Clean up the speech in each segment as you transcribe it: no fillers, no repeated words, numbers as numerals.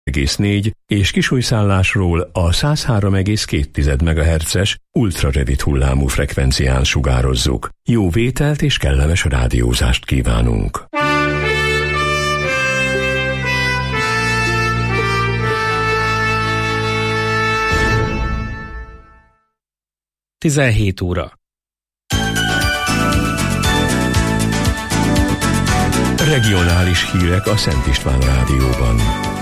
1,4 és Kisújszállásról a 103,2 MHz-es ultrarövid hullámú frekvencián sugározzuk. Jó vételt és kellemes rádiózást kívánunk! Tizenhét óra. Regionális hírek a Szent István Rádióban.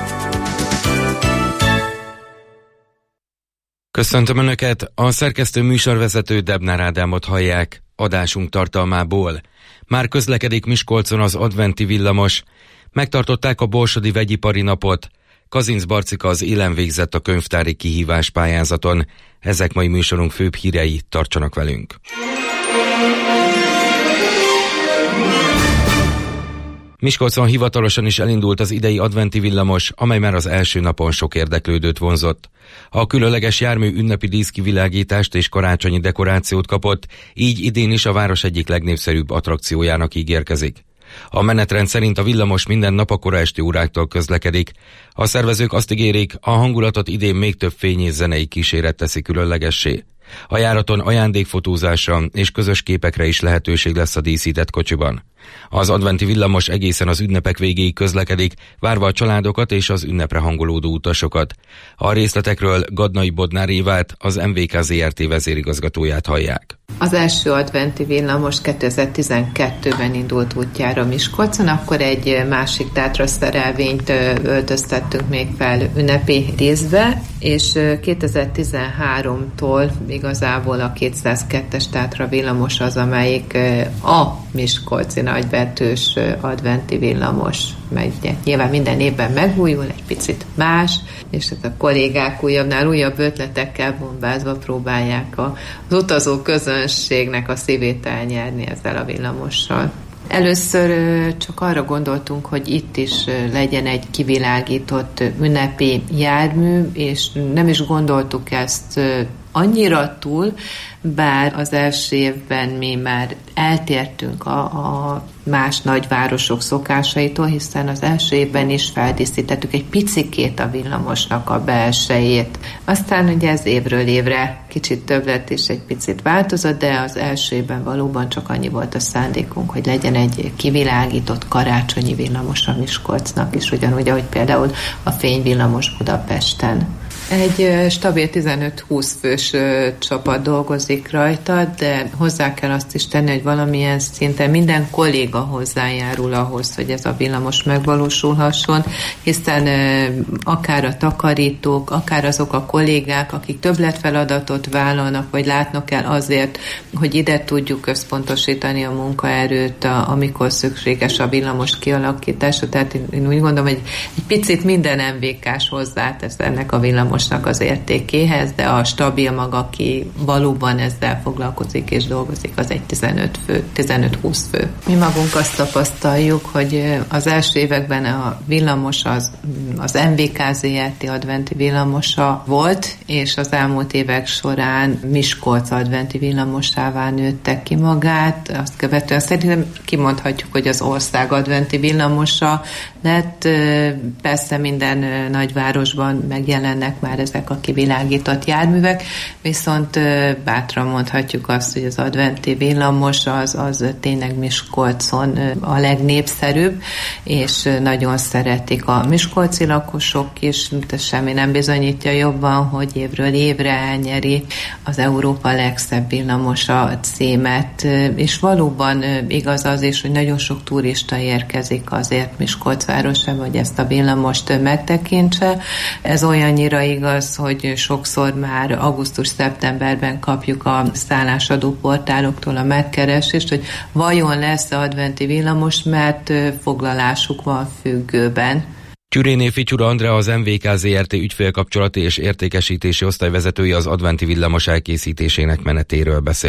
Köszöntöm Önöket, a szerkesztő műsorvezető Debnár Ádámot hallják. Adásunk tartalmából. Már közlekedik Miskolcon az adventi villamos. Megtartották a Borsodi Vegyipari Napot. Kazinc Barcika az élen végzett a könyvtári kihívás pályázaton. Ezek mai műsorunk főbb hírei, tartsanak velünk. Miskolcon hivatalosan is elindult az idei adventi villamos, amely már az első napon sok érdeklődőt vonzott. A különleges jármű ünnepi díszkivilágítást és karácsonyi dekorációt kapott, így idén is a város egyik legnépszerűbb attrakciójának ígérkezik. A menetrend szerint a villamos minden nap a kora esti óráktól közlekedik. A szervezők azt ígérik, a hangulatot idén még több fény és zenei kíséret teszi különlegessé. A járaton ajándékfotózásra és közös képekre is lehetőség lesz a díszített kocsiban. Az adventi villamos egészen az ünnepek végéig közlekedik, várva a családokat és az ünnepre hangolódó utasokat. A részletekről Gadnai Bodnár Évát, az MVK Zrt. Vezérigazgatóját hallják. Az első adventi villamos 2012-ben indult útjára Miskolcon, akkor egy másik tátraszerelvényt öltöztettünk még fel ünnepi díszbe, és 2013-tól igazából a 202-es tátra villamos az, amelyik a miskolci nagybetűs adventi villamos, mert nyilván minden évben megújul, egy picit más, és a kollégák újabbnál újabb ötletekkel bombázva próbálják az utazó közönségnek a szívét elnyerni ezzel a villamossal. Először csak arra gondoltunk, hogy itt is legyen egy kivilágított ünnepi jármű, és nem is gondoltuk ezt annyira túl, bár az első évben mi már eltértünk a más nagyvárosok szokásaitól, hiszen az első évben is feldíszítettük egy picikét a villamosnak a belsejét. Aztán ugye ez évről évre kicsit több lett és egy picit változott, de az első évben valóban csak annyi volt a szándékunk, hogy legyen egy kivilágított karácsonyi villamos a Miskolcnak is, ugyanúgy, ahogy például a fényvillamos Budapesten. Egy stabil 15-20 fős csapat dolgozik rajta, de hozzá kell azt is tenni, hogy valamilyen szinten minden kolléga hozzájárul ahhoz, hogy ez a villamos megvalósulhasson, hiszen akár a takarítók, akár azok a kollégák, akik többletfeladatot vállalnak, vagy látnak el azért, hogy ide tudjuk összpontosítani a munkaerőt, amikor szükséges a villamos kialakítása. Tehát én úgy gondolom, hogy egy picit minden MVK-s hozzátesz ennek a villamos az értékéhez, de a stabil maga, aki valóban ezzel foglalkozik és dolgozik, az egy 15-20 fő. Mi magunk azt tapasztaljuk, hogy az első években a villamos az MVK Zrt. Adventi villamosa volt, és az elmúlt évek során Miskolc adventi villamosává nőtte ki magát. Azt követően szerintem kimondhatjuk, hogy az ország adventi villamosa lett. Persze minden nagyvárosban megjelennek már ezek a kivilágított járművek, viszont bátran mondhatjuk azt, hogy az adventi villamos az tényleg Miskolcon a legnépszerűbb, és nagyon szeretik a miskolci lakosok is, de semmi nem bizonyítja jobban, hogy évről évre elnyeri az Európa legszebb villamosa címet, és valóban igaz az is, hogy nagyon sok turista érkezik azért Miskolc városába, hogy ezt a villamost megtekintse. Ez olyannyira igaz, hogy sokszor már augusztus-szeptemberben kapjuk a szállásadó portáloktól a megkeresést, hogy vajon lesz adventi villamos, mert foglalásuk van függőben. Tyüréné Fityura Andrea, az MVK Zrt. Ügyfélkapcsolati és értékesítési osztályvezetője az adventi villamos elkészítésének menetéről beszélt.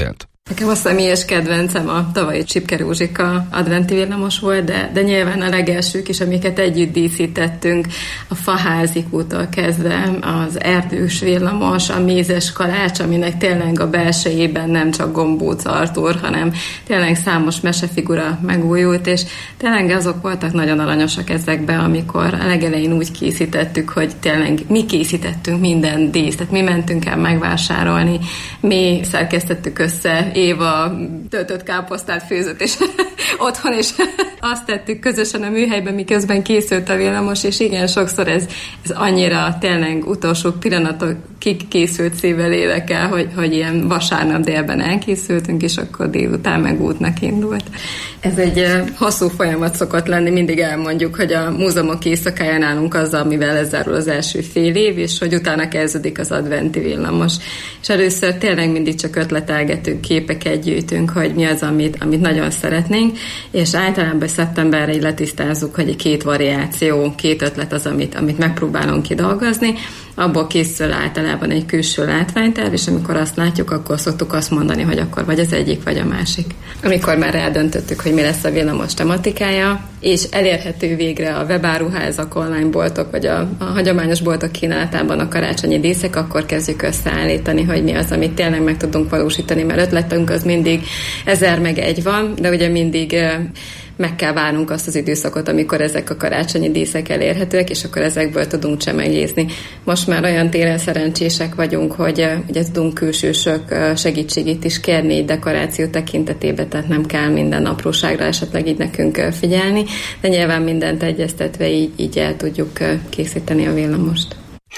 Nekem a személyes kedvencem a tavalyi Csipke Rózsika adventi villamos volt, de nyilván a legelsők is, amiket együtt díszítettünk, a Faházikútól kezdve az erdős villamos, a mézes kalács, aminek tényleg a belsejében nem csak Gombóc Artúr, hanem tényleg számos mesefigura megújult, és tényleg azok voltak nagyon aranyosak ezekbe, amikor a legelején úgy készítettük, hogy tényleg mi készítettünk minden díszt, tehát mi mentünk el megvásárolni, mi szerkesztettük össze, Éva töltött káposztát főzött, és otthon is azt tettük közösen a műhelyben, miközben készült a villamos, és igen, sokszor ez annyira tényleg utolsó pillanatokig készült szívvel lélekkel, hogy ilyen vasárnap délben elkészültünk, és akkor délután meg útnak indult. Ez egy hosszú folyamat szokott lenni, mindig elmondjuk, hogy a múzeumok éjszakája nálunk az, amivel lezárul az első fél év, és hogy utána kezdődik az adventi villamos. És először tényleg mindig csak ötletelgetünk, képeket gyűjtünk, hogy mi az, amit nagyon szeretnénk, és általában szeptemberre így letisztázzuk, hogy 2 variáció, 2 ötlet az, amit megpróbálunk kidolgozni. Abból készül általában egy külső látványterv, és amikor azt látjuk, akkor szoktuk azt mondani, hogy akkor vagy az egyik, vagy a másik. Amikor már eldöntöttük, hogy mi lesz a villamos tematikája, és elérhető végre a webáruházak, online boltok, vagy a hagyományos boltok kínálatában a karácsonyi díszek, akkor kezdjük összeállítani, hogy mi az, amit tényleg meg tudunk valósítani, mert ötletünk az mindig 1000-1 van, de ugye mindig meg kell várnunk azt az időszakot, amikor ezek a karácsonyi díszek elérhetőek, és akkor ezekből tudunk csemegézni. Most már olyan téren szerencsések vagyunk, hogy ugye tudunk külsősök segítségét is kérni így dekoráció tekintetében, tehát nem kell minden apróságra esetleg így nekünk figyelni, de nyilván mindent egyeztetve így el tudjuk készíteni a villamost.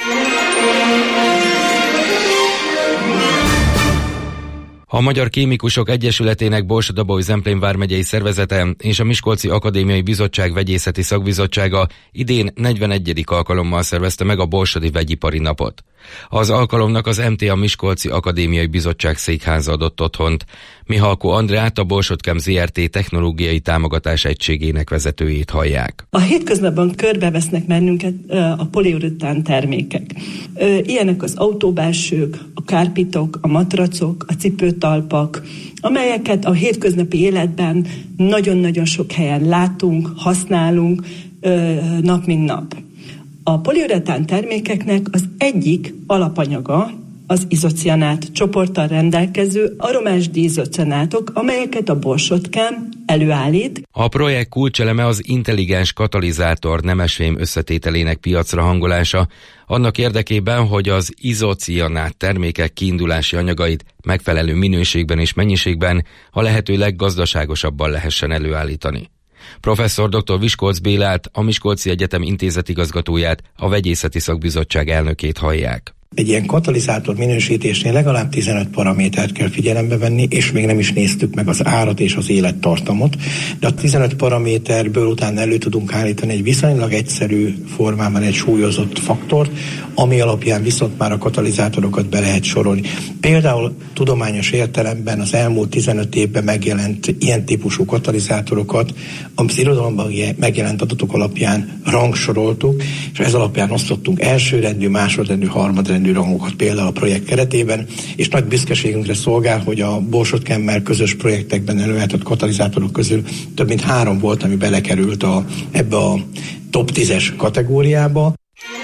A Magyar Kémikusok Egyesületének Borsod-Abaúj-Zemplén vármegyei szervezete és a Miskolci Akadémiai Bizottság Vegyészeti Szakbizottsága idén 41. alkalommal szervezte meg a Borsodi Vegyipari Napot. Az alkalomnak az MTA Miskolci Akadémiai Bizottság székháza adott otthont. Mihalkó Andreát, a Borsod-Chem Zrt. Technológiai támogatás egységének vezetőjét hallják. A hétköznapban körbevesznek bennünket a poliuretán termékek. Ilyenek az autóbelsők, a kárpitok, a matracok, a cipőtalpak, amelyeket a hétköznapi életben nagyon-nagyon sok helyen látunk, használunk nap mint nap. A poliuretán termékeknek az egyik alapanyaga az izocianát csoporttal rendelkező aromás diizocianátok, amelyeket a Borsod-Chem előállít. A projekt kulcseleme az intelligens katalizátor nemesfém összetételének piacra hangolása, annak érdekében, hogy az izocianát termékek kiindulási anyagait megfelelő minőségben és mennyiségben a lehető leggazdaságosabban lehessen előállítani. Professzor dr. Viskolc Bélát, a Miskolci Egyetem intézetigazgatóját, a Vegyészeti Szakbizottság elnökét hallják. Egy ilyen katalizátor minősítésnél legalább 15 paramétert kell figyelembe venni, és még nem is néztük meg az árat és az élettartamot, de a 15 paraméterből utána elő tudunk állítani egy viszonylag egyszerű formában egy súlyozott faktort, ami alapján viszont már a katalizátorokat be lehet sorolni. Például tudományos értelemben az elmúlt 15 évben megjelent ilyen típusú katalizátorokat, az irodalomban megjelent adatok alapján rangsoroltuk, és ez alapján osztottunk elsőrendű, másodrendű, harmadrendű rangokat például a projekt keretében, és nagy büszkeségünkre szolgál, hogy a Borsod-Chemmel közös projektekben előállított katalizátorok közül több mint 3 volt, ami belekerült ebbe a top 10-es kategóriába.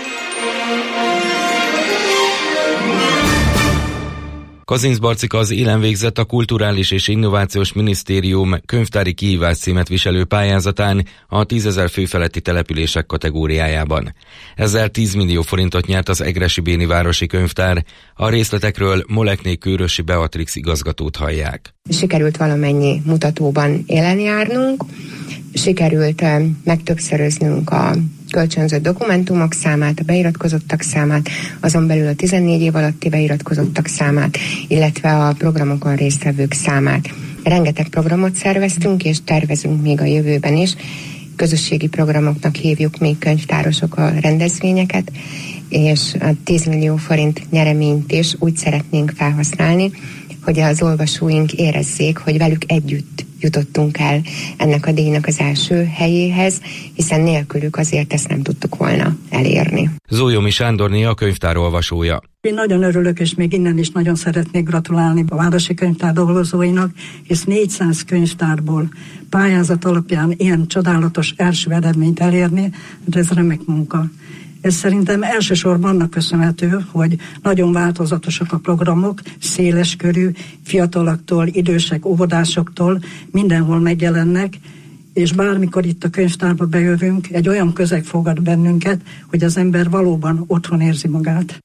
Kazinc Barcika az élen végzett a Kulturális és Innovációs Minisztérium könyvtári kihívás címet viselő pályázatán a 10 000 fő feletti települések kategóriájában. Ezzel 10 millió forintot nyert az Egressy Béni Városi Könyvtár. A részletekről Molekné Kőrösi Beatrix igazgatót hallják. Sikerült valamennyi mutatóban élen járnunk, sikerült megtöbbszöröznünk a kölcsönzött dokumentumok számát, a beiratkozottak számát, azon belül a 14 év alatti beiratkozottak számát, illetve a programokon résztvevők számát. Rengeteg programot szerveztünk, és tervezünk még a jövőben is. Közösségi programoknak hívjuk még könyvtárosok a rendezvényeket, és a 10 millió forint nyereményt is úgy szeretnénk felhasználni, hogy az olvasóink érezzék, hogy velük együtt jutottunk el ennek a díjnak az első helyéhez, hiszen nélkülük azért ezt nem tudtuk volna elérni. Zójomi Sándorné a könyvtár olvasója. Én nagyon örülök, és még innen is nagyon szeretnék gratulálni a Városi Könyvtár dolgozóinak, és 400 könyvtárból pályázat alapján ilyen csodálatos első eredményt elérni, ez remek munka. Ez szerintem elsősorban annak köszönhető, hogy nagyon változatosak a programok, széleskörű, fiataloktól, idősek, óvodásoktól mindenhol megjelennek, és bármikor itt a könyvtárba bejövünk, egy olyan közeg fogad bennünket, hogy az ember valóban otthon érzi magát.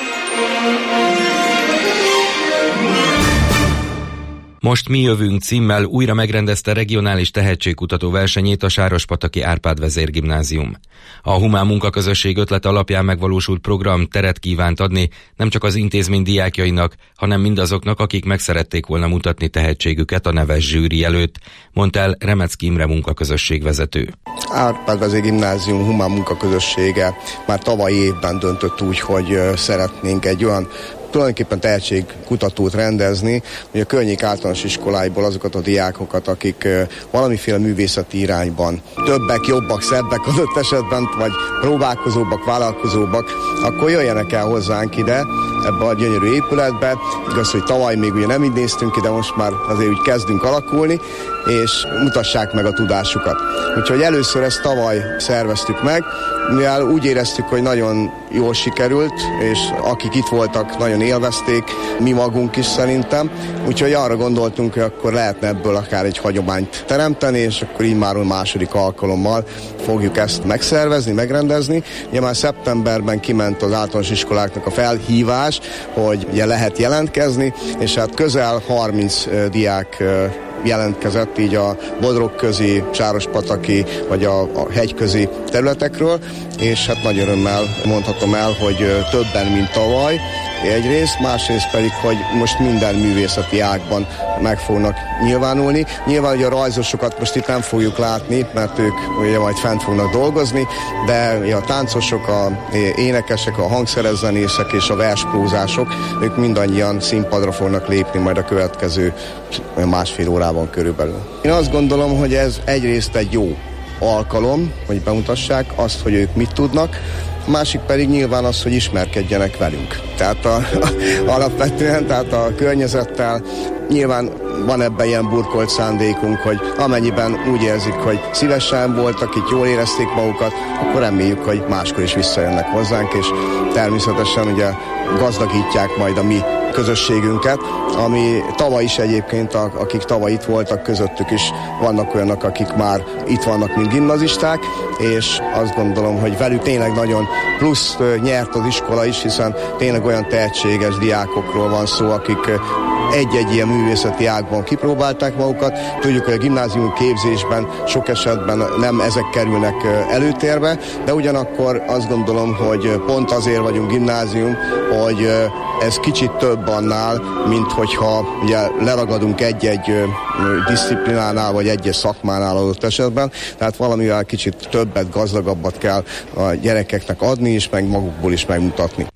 Most mi jövünk címmel újra megrendezte regionális tehetségkutató versenyét a Sárospataki Árpád Vezérgimnázium. A Humán Munkaközösség ötlet alapján megvalósult program teret kívánt adni nem csak az intézmény diákjainak, hanem mindazoknak, akik meg szerették volna mutatni tehetségüket a neves zsűri előtt, mondta el Remecký Imre munkaközösség vezető. Árpád Vezérgimnázium Humán Munkaközössége már tavalyi évben döntött úgy, hogy szeretnénk egy olyan tulajdonképpen tehetségkutatót rendezni, hogy a környék általános iskoláiból azokat a diákokat, akik valamiféle művészeti irányban többek, jobbak, szebbek adott esetben, vagy próbálkozóbbak, vállalkozóbbak, akkor jöjjenek el hozzánk ide, ebbe a gyönyörű épületbe. Igaz, hogy tavaly még ugye nem így néztünk ide, most már azért úgy kezdünk alakulni, és mutassák meg a tudásukat. Úgyhogy először ezt tavaly szerveztük meg, mivel úgy éreztük, hogy nagyon jól sikerült, és akik itt voltak, nagyon élvezték, mi magunk is szerintem. Úgyhogy arra gondoltunk, hogy akkor lehetne ebből akár egy hagyományt teremteni, és akkor így már a második alkalommal fogjuk ezt megszervezni, megrendezni. Ugye már szeptemberben kiment az általános iskoláknak a felhívás, hogy ugye lehet jelentkezni, és hát közel 30 diák jelentkezett így a Bodrogközi, Sárospataki vagy a hegyközi területekről, és hát nagy örömmel mondhatom el, hogy többen, mint tavaly egyrészt, másrészt pedig, hogy most minden művészeti ágban meg fognak nyilvánulni. Nyilván, hogy a rajzosokat most itt nem fogjuk látni, mert ők ugye majd fent fognak dolgozni, de a táncosok, a énekesek, a hangszerezzenészek és a versprózások, ők mindannyian színpadra fognak lépni majd a következő másfél órában körülbelül. Én azt gondolom, hogy ez egyrészt egy jó alkalom, hogy bemutassák azt, hogy ők mit tudnak, a másik pedig nyilván az, hogy ismerkedjenek velünk. Tehát alapvetően, tehát a környezettel nyilván van ebben ilyen burkolt szándékunk, hogy amennyiben úgy érzik, hogy szívesen voltak, itt jól érezték magukat, akkor reméljük, hogy máskor is visszajönnek hozzánk, és természetesen ugye gazdagítják majd a mi közösségünket, ami tavaly is egyébként, akik tavaly itt voltak, közöttük is vannak olyanok, akik már itt vannak, mint gimnazisták, és azt gondolom, hogy velük tényleg nagyon plusz nyert az iskola is, hiszen tényleg olyan tehetséges diákokról van szó, akik egy-egy ilyen művészeti ágban kipróbálták magukat. Tudjuk, hogy a gimnázium képzésben sok esetben nem ezek kerülnek előtérbe, de ugyanakkor azt gondolom, hogy pont azért vagyunk gimnázium, hogy ez kicsit több annál, mint hogyha ugye leragadunk egy-egy disziplinánál, vagy egy-egy szakmánál adott esetben, tehát valamivel kicsit többet, gazdagabbat kell a gyerekeknek adni, és meg magukból is megmutatni.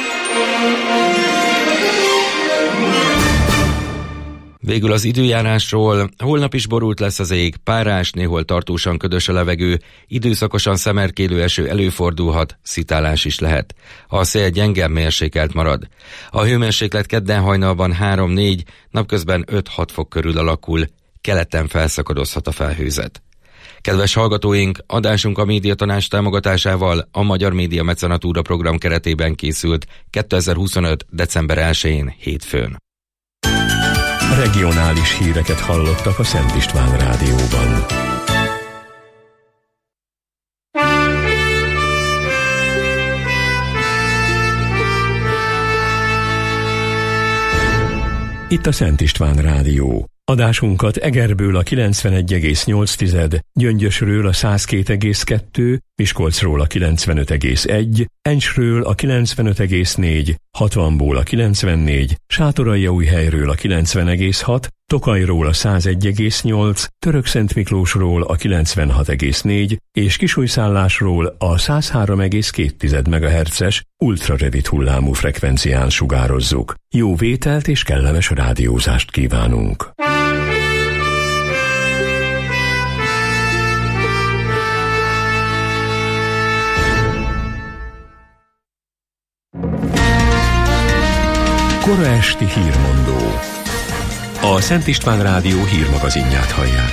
Végül az időjárásról: holnap is borult lesz az ég, párás, néhol tartósan ködös a levegő, időszakosan szemerkélő eső előfordulhat, szitálás is lehet. A szél gyenge, mérsékelt marad. A hőmérséklet kedden hajnalban 3-4, napközben 5-6 fok körül alakul, keleten felszakadozhat a felhőzet. Kedves hallgatóink, adásunk a Médiatanács támogatásával a Magyar Média Mecenatúra program keretében készült 2025. december 1-én hétfőn. Regionális híreket hallottak a Szent István Rádióban. Itt a Szent István Rádió. Adásunkat Egerből a 91,8, Gyöngyösről a 102,2, Miskolcról a 95,1, Encsről a 95,4, Hatvanból a 94, Sátoraljaújhelyről a 90,6, Tokajról a 101,8, Törökszentmiklósról a 96,4 és Kisújszállásról a 103,2 MHz-es ultrarövid hullámú frekvencián sugározzuk. Jó vételt és kellemes rádiózást kívánunk! Kora esti hírmondó. A Szent István Rádió hírmagazinját hallják.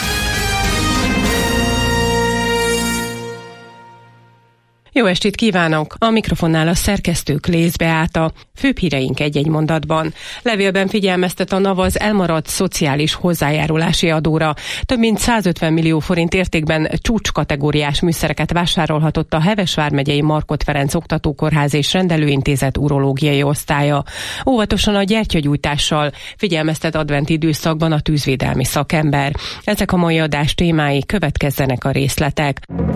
Jó estét kívánok! A mikrofonnál a szerkesztő Klész Beáta. Főbb híreink egy-egy mondatban. Levélben figyelmeztet a NAV az elmaradt szociális hozzájárulási adóra. Több mint 150 millió forint értékben csúcskategóriás műszereket vásárolhatott a Heves vármegyei Markhot Ferenc Oktatókórház és Rendelőintézet urológiai osztálya. Óvatosan a gyertyagyújtással, figyelmeztet adventi időszakban a tűzvédelmi szakember. Ezek a mai adás témái, következzenek a részletek.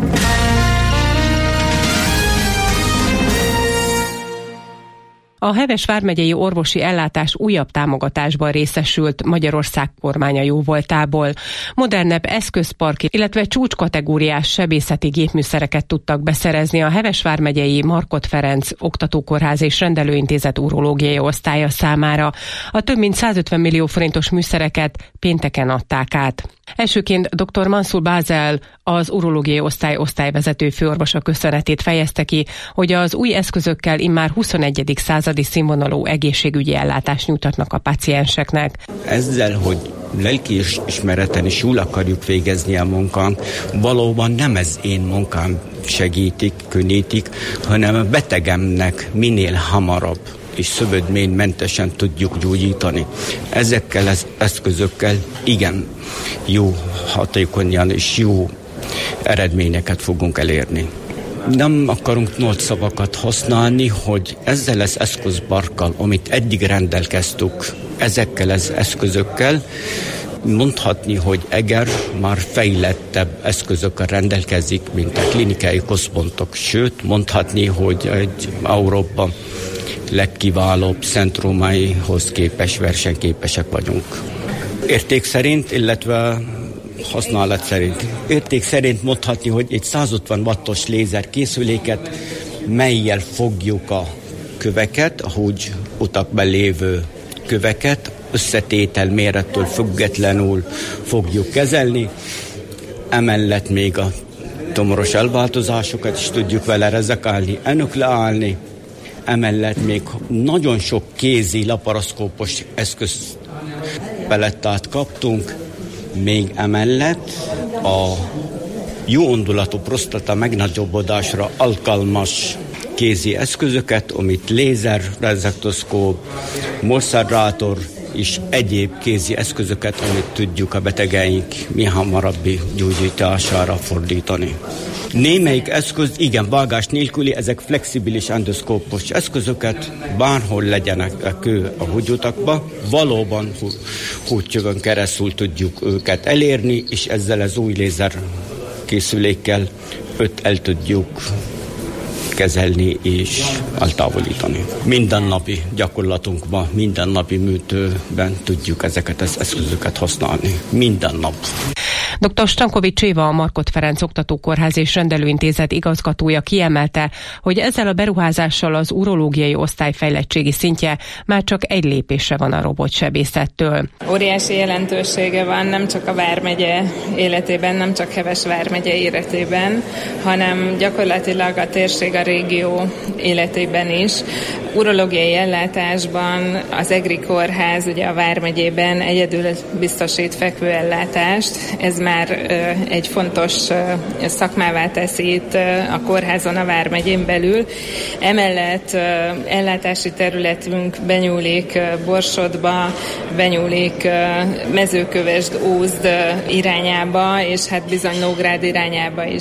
A Heves vármegyei orvosi ellátás újabb támogatásban részesült Magyarország kormánya jóvoltából. Modernebb eszközpark, illetve csúcskategóriás sebészeti gépműszereket tudtak beszerezni a Heves vármegyei Markhot Ferenc Oktatókórház és Rendelőintézet urológiai osztálya számára. A több mint 150 millió forintos műszereket pénteken adták át. Elsőként dr. Mansur Bázel, az urológiai osztályvezető főorvosa köszönetét fejezte ki, hogy az új eszközökkel immár 21. századi színvonalú egészségügyi ellátást nyújtatnak a pácienseknek. Ezzel, hogy lelki ismereten is jól akarjuk végezni a munkánk, valóban nem ez én munkám segítik, könnyítik, hanem a betegemnek minél hamarabb és szövődménymentesen tudjuk gyógyítani. Ezekkel az eszközökkel igen jó, hatékonyan és jó eredményeket fogunk elérni. Nem akarunk nagy szavakat használni, hogy ezzel az eszközparkkal, amit eddig rendelkeztük, ezekkel az eszközökkel, mondhatni, hogy Eger már fejlettebb eszközökkel rendelkezik, mint a klinikai központok. Sőt, mondhatni, hogy egy Európa legkiválóbb centrumaihoz képes versenyképesek vagyunk. Érték szerint, illetve használat szerint. Érték szerint mondhatni, hogy egy 150 wattos lézer készüléket, mellyel fogjuk a köveket, ahogy utakban lévő köveket, összetétel mérettől függetlenül fogjuk kezelni. Emellett még a tumoros elváltozásokat is tudjuk vele rezekálni, enukleálni. Emellett még nagyon sok kézi laparoszkópos eszközpelettát kaptunk, még emellett a jó ondulatú prostata megnagyobbodásra alkalmas kézi eszközöket, amit lézer, rezektoszkóp, morszadrátor és egyéb kézi eszközöket, amit tudjuk a betegeink mi hamarabbi gyógyítására fordítani. Némelyik eszköz, igen, vágás nélküli, ezek flexibilis endoszkópos eszközöket, bárhol legyenek a kő a húgyutakba, valóban húgycsövön keresztül tudjuk őket elérni, és ezzel az új lézer készülékkel el tudjuk kezelni és eltávolítani. Mindennapi gyakorlatunkban, mindennapi műtőben tudjuk ezeket az eszközöket használni. Minden nap. Dr. Stankovics Éva, a Markhot Ferenc Oktatókórház és Rendelőintézet igazgatója kiemelte, hogy ezzel a beruházással az urológiai osztály fejlettségi szintje már csak egy lépésre van a robotsebészettől. Óriási jelentősége van nem csak a vármegye életében, nem csak Heves vármegye életében, hanem gyakorlatilag a térség, a régió életében is. Urológiai ellátásban az EGRI kórház ugye a vármegyében egyedül biztosít fekvőellátást. Ez már egy fontos szakmává teszi itt a kórházon a vármegyén belül. Emellett ellátási területünk benyúlik Borsodba, benyúlik Mezőkövesd, Ózd irányába, és hát bizony Nógrád irányába is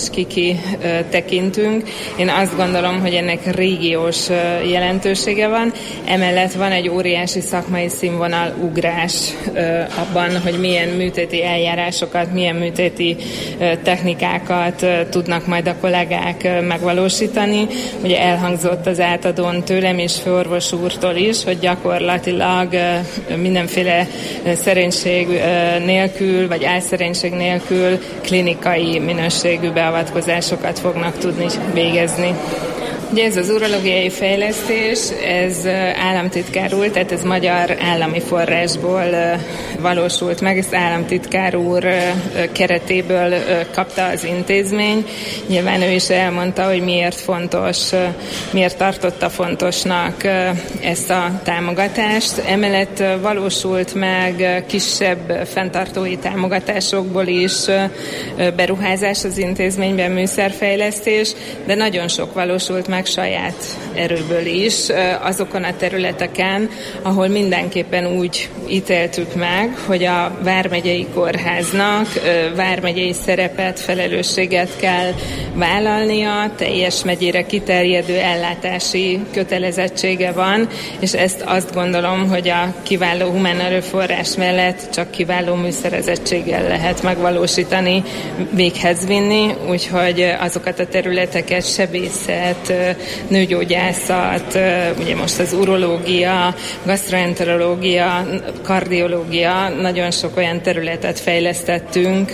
tekintünk. Én azt gondolom, hogy ennek régiós jelentősége van. Emellett van egy óriási szakmai színvonal ugrás abban, hogy milyen műtéti eljárásokat, milyen műtéti technikákat tudnak majd a kollégák megvalósítani. Ugye elhangzott az átadón tőlem és főorvos úrtól is, hogy gyakorlatilag mindenféle szerénység nélkül, vagy álszerénység nélkül klinikai minőségű beavatkozásokat fognak tudni végezni. Ugye ez az urológiai fejlesztés, ez államtitkár úr, tehát ez magyar állami forrásból valósult meg, ezt államtitkár úr keretéből kapta az intézmény. Nyilván ő is elmondta, hogy miért tartotta fontosnak ezt a támogatást. Emellett valósult meg kisebb fenntartói támogatásokból is beruházás az intézményben, műszerfejlesztés, de nagyon sok valósult meg saját erőből is azokon a területeken, ahol mindenképpen úgy ítéltük meg, hogy a vármegyei kórháznak vármegyei szerepet, felelősséget kell vállalnia, teljes megyére kiterjedő ellátási kötelezettsége van, és ezt azt gondolom, hogy a kiváló humán erőforrás mellett csak kiváló műszerezettséggel lehet megvalósítani, véghez vinni, úgyhogy azokat a területeket, sebészet, nőgyógyászat, ugye most az urológia, gastroenterológia, kardiológia, nagyon sok olyan területet fejlesztettünk,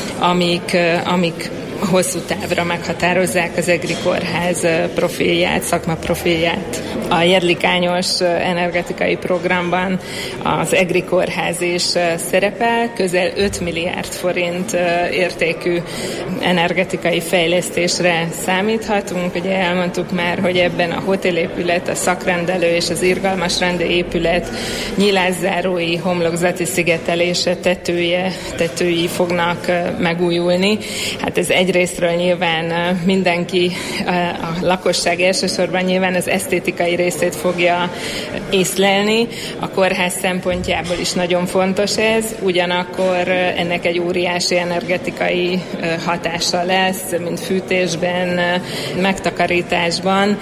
amik hosszú távra meghatározzák az EGRI kórház profilját, szakmaprofilját. A Jedlikányos energetikai programban az EGRI kórház is szerepel, közel 5 milliárd forint értékű energetikai fejlesztésre számíthatunk. Ugye elmondtuk már, hogy ebben a hotelépület, a szakrendelő és az irgalmas rendőrépület nyílászárói, homlokzati szigetelése, tetői fognak megújulni. Hát ez egyrésztről nyilván mindenki, a lakosság elsősorban nyilván az esztétikai részét fogja észlelni. A kórház szempontjából is nagyon fontos ez, ugyanakkor ennek egy óriási energetikai hatása lesz, mint fűtésben, megtakarításban.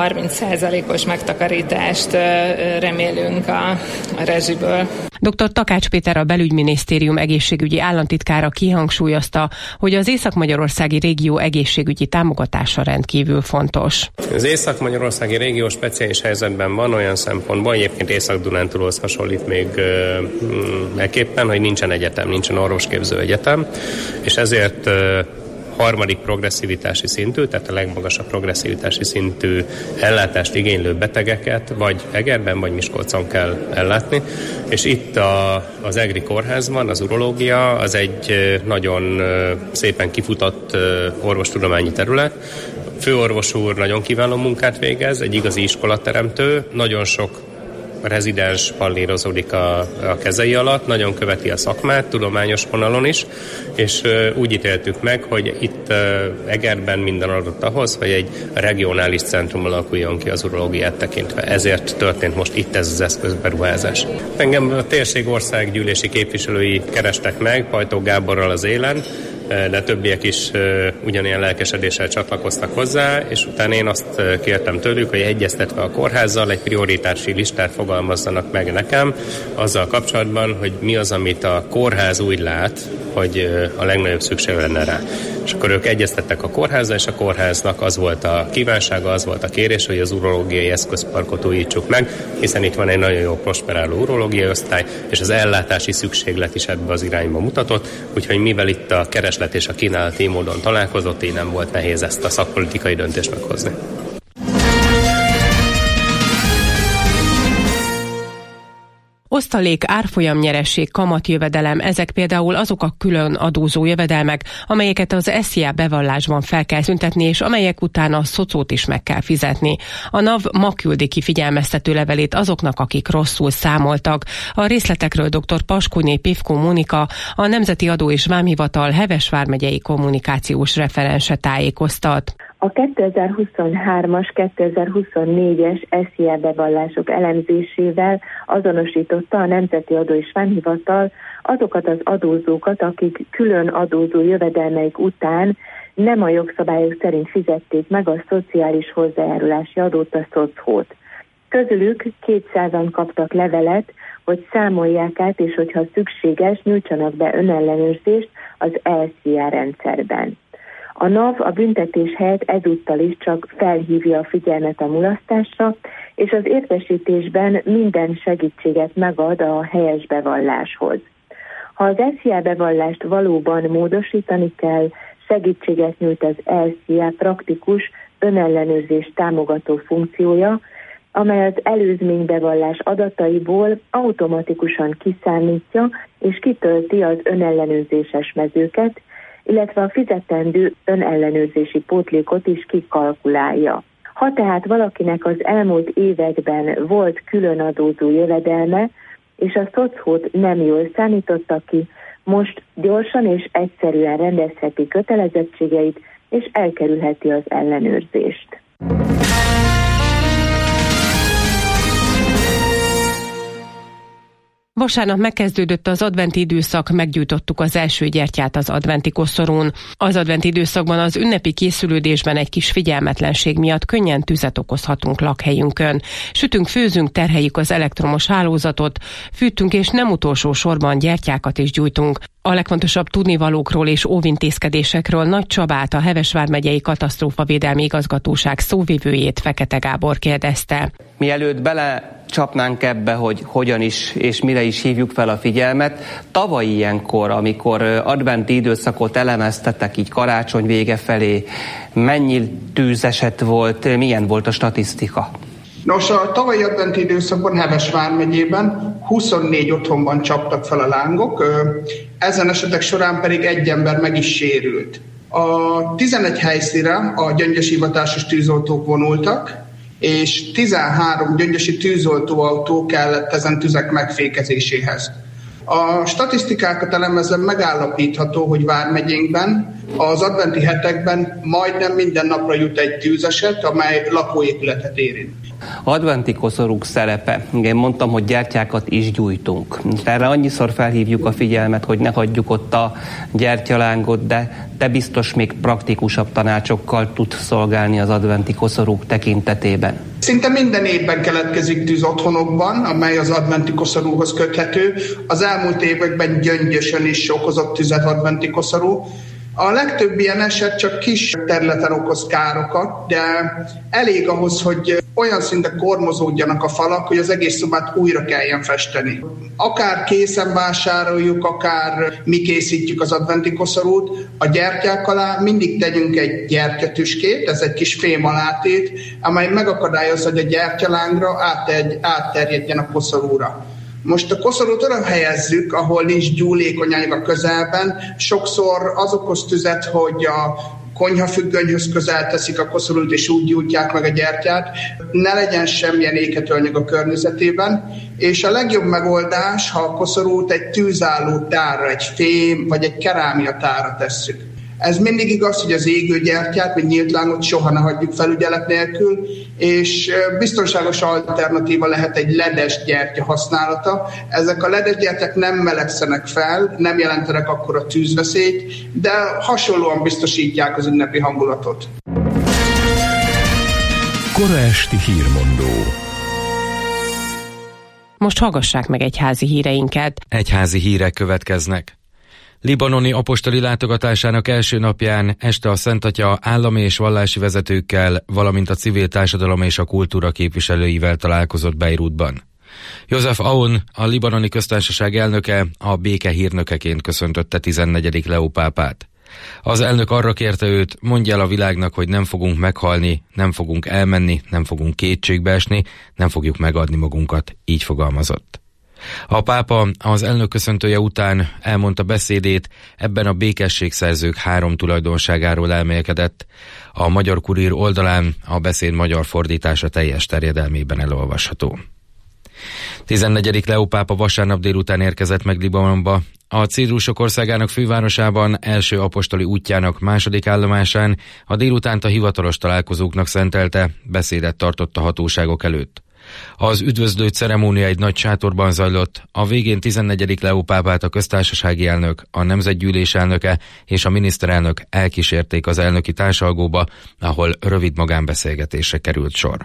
30%-os megtakarítást remélünk a rezsiből. Dr. Takács Péter, a Belügyminisztérium egészségügyi államtitkára kihangsúlyozta, hogy az észak-magyarországi régió egészségügyi támogatása rendkívül fontos. Az észak-magyarországi régió speciális helyzetben van olyan szempontból, egyébként Észak-Dunántúlhoz hasonlít még megképpen, hogy nincsen egyetem, nincsen orvosképző egyetem, és ezért harmadik progresszivitási szintű, tehát a legmagasabb progresszivitási szintű ellátást igénylő betegeket vagy Egerben, vagy Miskolcon kell ellátni, és itt az EGRI kórházban az urológia az egy nagyon szépen kifutott orvostudományi terület. Főorvos úr nagyon kiváló munkát végez, egy igazi iskolateremtő, nagyon sok rezidens pallírozódik a kezei alatt, nagyon követi a szakmát, tudományos vonalon is, és úgy ítéltük meg, hogy itt Egerben minden adott ahhoz, hogy egy regionális centrum alakuljon ki az urológiát tekintve. Ezért történt most itt ez az eszközberuházás. Engem a térség országgyűlési képviselői kerestek meg, Pajtó Gáborral az élen, de többiek is ugyanilyen lelkesedéssel csatlakoztak hozzá, és utána én azt kértem tőlük, hogy egyeztetve a kórházzal egy prioritási listát fogalmazzanak meg nekem azzal kapcsolatban, hogy mi az, amit a kórház úgy lát, hogy a legnagyobb szükség lenne rá. És akkor ők egyeztettek a kórházzal, és a kórháznak az volt a kívánsága, az volt a kérés, hogy az urológiai eszközparkot újítsuk meg, hiszen itt van egy nagyon jó prosperáló urológiai osztály, és az ellátási szükséglet is ebbe az irányba mutatott, úgyhogy mivel itt a kereslet és a kínálat így módon találkozott, így nem volt nehéz ezt a szakpolitikai döntést meghozni. Osztalék, árfolyam, nyeresség, kamatjövedelem, ezek például azok a külön adózó jövedelmek, amelyeket az SZIA bevallásban fel kell szüntetni, és amelyek után a szocót is meg kell fizetni. A NAV ma küldi ki figyelmeztető levelét azoknak, akik rosszul számoltak. A részletekről dr. Paskuné Pivko Mónika, a Nemzeti Adó és Vámhivatal Heves vármegyei kommunikációs referense tájékoztat. A 2023-as, 2024-es SZIA bevallások elemzésével azonosította a Nemzeti Adó és Vámhivatal azokat az adózókat, akik külön adózó jövedelmeik után nem a jogszabályok szerint fizették meg a szociális hozzájárulási adót, a szocót. Közülük 200-an kaptak levelet, hogy számolják át, és hogyha szükséges, nyújtsanak be önellenőrzést az SZIA rendszerben. A NAV a büntetés helyett ezúttal is csak felhívja a figyelmet a mulasztásra, és az értesítésben minden segítséget megad a helyes bevalláshoz. Ha az SZIA bevallást valóban módosítani kell, segítséget nyújt az SZIA praktikus önellenőrzés támogató funkciója, amely az előzménybevallás adataiból automatikusan kiszámítja és kitölti az önellenőrzéses mezőket, illetve a fizetendő önellenőrzési pótlékot is kikalkulálja. Ha tehát valakinek az elmúlt években volt különadózó jövedelme, és a szocót nem jól számította ki, most gyorsan és egyszerűen rendezheti kötelezettségeit, és elkerülheti az ellenőrzést. Vasárnap megkezdődött az adventi időszak, meggyújtottuk az első gyertyát az adventi koszorún. Az adventi időszakban az ünnepi készülődésben egy kis figyelmetlenség miatt könnyen tüzet okozhatunk lakhelyünkön. Sütünk, főzünk, terheljük az elektromos hálózatot, fűtünk és nem utolsó sorban gyertyákat is gyújtunk. A legfontosabb tudnivalókról és óvintézkedésekről Nagy Csabát, a Heves vármegyei katasztrófavédelmi igazgatóság szóvivőjét, Fekete Gábor kérdezte. Mielőtt belecsapnánk ebbe, hogy hogyan is és mire is hívjuk fel a figyelmet, tavaly ilyenkor, amikor adventi időszakot elemeztetek így karácsony vége felé, mennyi tűzeset volt, milyen volt a statisztika? Nos, a tavalyi adventi időszakban Heves vármegyében 24 otthonban csaptak fel a lángok, ezen esetek során pedig egy ember meg is sérült. A 11 helyszínre a gyöngyös hivatásos tűzoltók vonultak, és 13 gyöngyösi tűzoltóautó kellett ezen tüzek megfékezéséhez. A statisztikákat elemezve megállapítható, hogy vármegyénkben az adventi hetekben majdnem minden napra jut egy tűzeset, amely lakóépületet érint. Adventi koszorúk szerepe. Én mondtam, hogy gyertyákat is gyújtunk. Erre annyiszor felhívjuk a figyelmet, hogy ne hagyjuk ott a gyertyalángot, de te biztos még praktikusabb tanácsokkal tud szolgálni az adventi koszorúk tekintetében. Szinte minden évben keletkezik tűz otthonokban, amely az adventi koszorúhoz köthető. Az elmúlt években Gyöngyösön is okozott tüzet adventi koszorú. A legtöbb ilyen eset csak kis területen okoz károkat, de elég ahhoz, hogy olyan szinten kormozódjanak a falak, hogy az egész szobát újra kelljen festeni. Akár készen vásároljuk, akár mi készítjük az adventi koszorút, a gyertyák alá mindig tegyünk egy gyertyatüskét, ez egy kis fém alátét, amely megakadályozza, hogy a gyertyalángra átterjedjen a koszorúra. Most a koszorút oda helyezzük, ahol nincs gyúlékony anyag a közelben. Sokszor az okoz tüzet, hogy a konyhafüggönyhöz közel teszik a koszorút, és úgy gyújtják meg a gyertyát. Ne legyen semmilyen égetőanyag a környezetében. És a legjobb megoldás, ha a koszorút egy tűzálló tárra, egy fém vagy egy kerámia tárra tesszük. Ez mindig igaz, hogy az égő gyertyát, vagy nyílt lángot soha ne hagyjuk felügyelet nélkül, és biztonságos alternatíva lehet egy ledes gyertya használata. Ezek a ledes gyertyák nem melegszenek fel, nem jelentenek akkora tűzveszélyt, de hasonlóan biztosítják az ünnepi hangulatot. Kora esti hírmondó. Most hallgassák meg egyházi híreinket. Egyházi hírek következnek. Libanoni apostoli látogatásának első napján este a Szent Atya állami és vallási vezetőkkel, valamint a civil társadalom és a kultúra képviselőivel találkozott Beirutban. József Aoun, a libanoni köztársaság elnöke, a béke hírnökeként köszöntötte 14. Leó pápát. Az elnök arra kérte őt, mondja el a világnak, hogy nem fogunk meghalni, nem fogunk elmenni, nem fogunk kétségbe esni, nem fogjuk megadni magunkat, így fogalmazott. A pápa az elnök köszöntője után elmondta beszédét, ebben a békességszerzők 3 tulajdonságáról elmélkedett. A Magyar Kurír oldalán a beszéd magyar fordítása teljes terjedelmében elolvasható. 14. Leó pápa vasárnap délután érkezett meg Libanonba. A Cédrusok országának fővárosában első apostoli útjának második állomásán a délutánt a hivatalos találkozóknak szentelte, beszédet tartott a hatóságok előtt. Az üdvözlő ceremónia egy nagy sátorban zajlott, a végén 14. Leó pápát a köztársasági elnök, a nemzetgyűlés elnöke és a miniszterelnök elkísérték az elnöki társalgóba, ahol rövid magánbeszélgetésre került sor.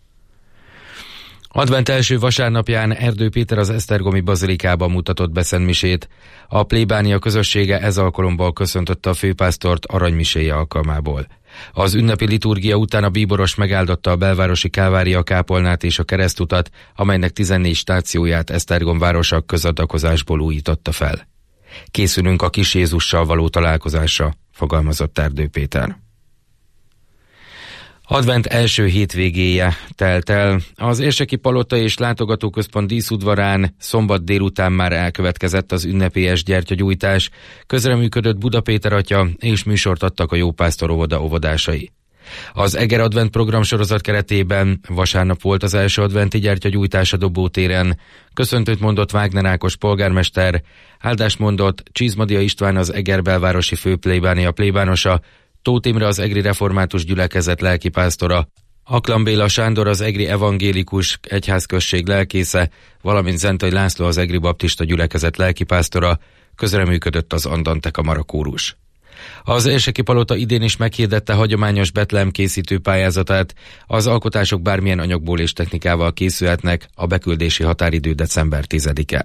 Advent első vasárnapján Erdő Péter az esztergomi bazilikában mutatott be szentmisét. A plébánia közössége ez alkalommal köszöntötte a főpásztort aranymiséje alkalmából. Az ünnepi liturgia után a bíboros megáldotta a belvárosi Kávária kápolnát és a keresztutat, amelynek 14 stációját Esztergom városa közadakozásból újította fel. Készülünk a kis Jézussal való találkozásra, fogalmazott Erdő Péter. Advent első hétvégéje telt el. Az Érseki Palota és Látogatóközpont díszudvarán szombat délután már elkövetkezett az ünnepélyes gyertyagyújtás. Közreműködött Buda Péter atya, és műsort adtak a Jópásztor óvoda óvodásai. Az Eger Advent programsorozat keretében vasárnap volt az első adventi gyertyagyújtás a Dobótéren. Köszöntőt mondott Wagner Ákos polgármester, áldást mondott Csizmadia István, az Eger belvárosi főplébánia plébánosa, Tóth Imre, az egri református gyülekezet lelkipásztora, Aklan Béla Sándor, az egri evangélikus egyházközség lelkésze, valamint Zentai László, az egri baptista gyülekezet lelkipásztora. Közreműködött az Andante Kamara kórus. Az Érseki Palota idén is meghirdette hagyományos Betlehem készítő pályázatát. Az alkotások bármilyen anyagból és technikával készülhetnek, a beküldési határidő december 10-e.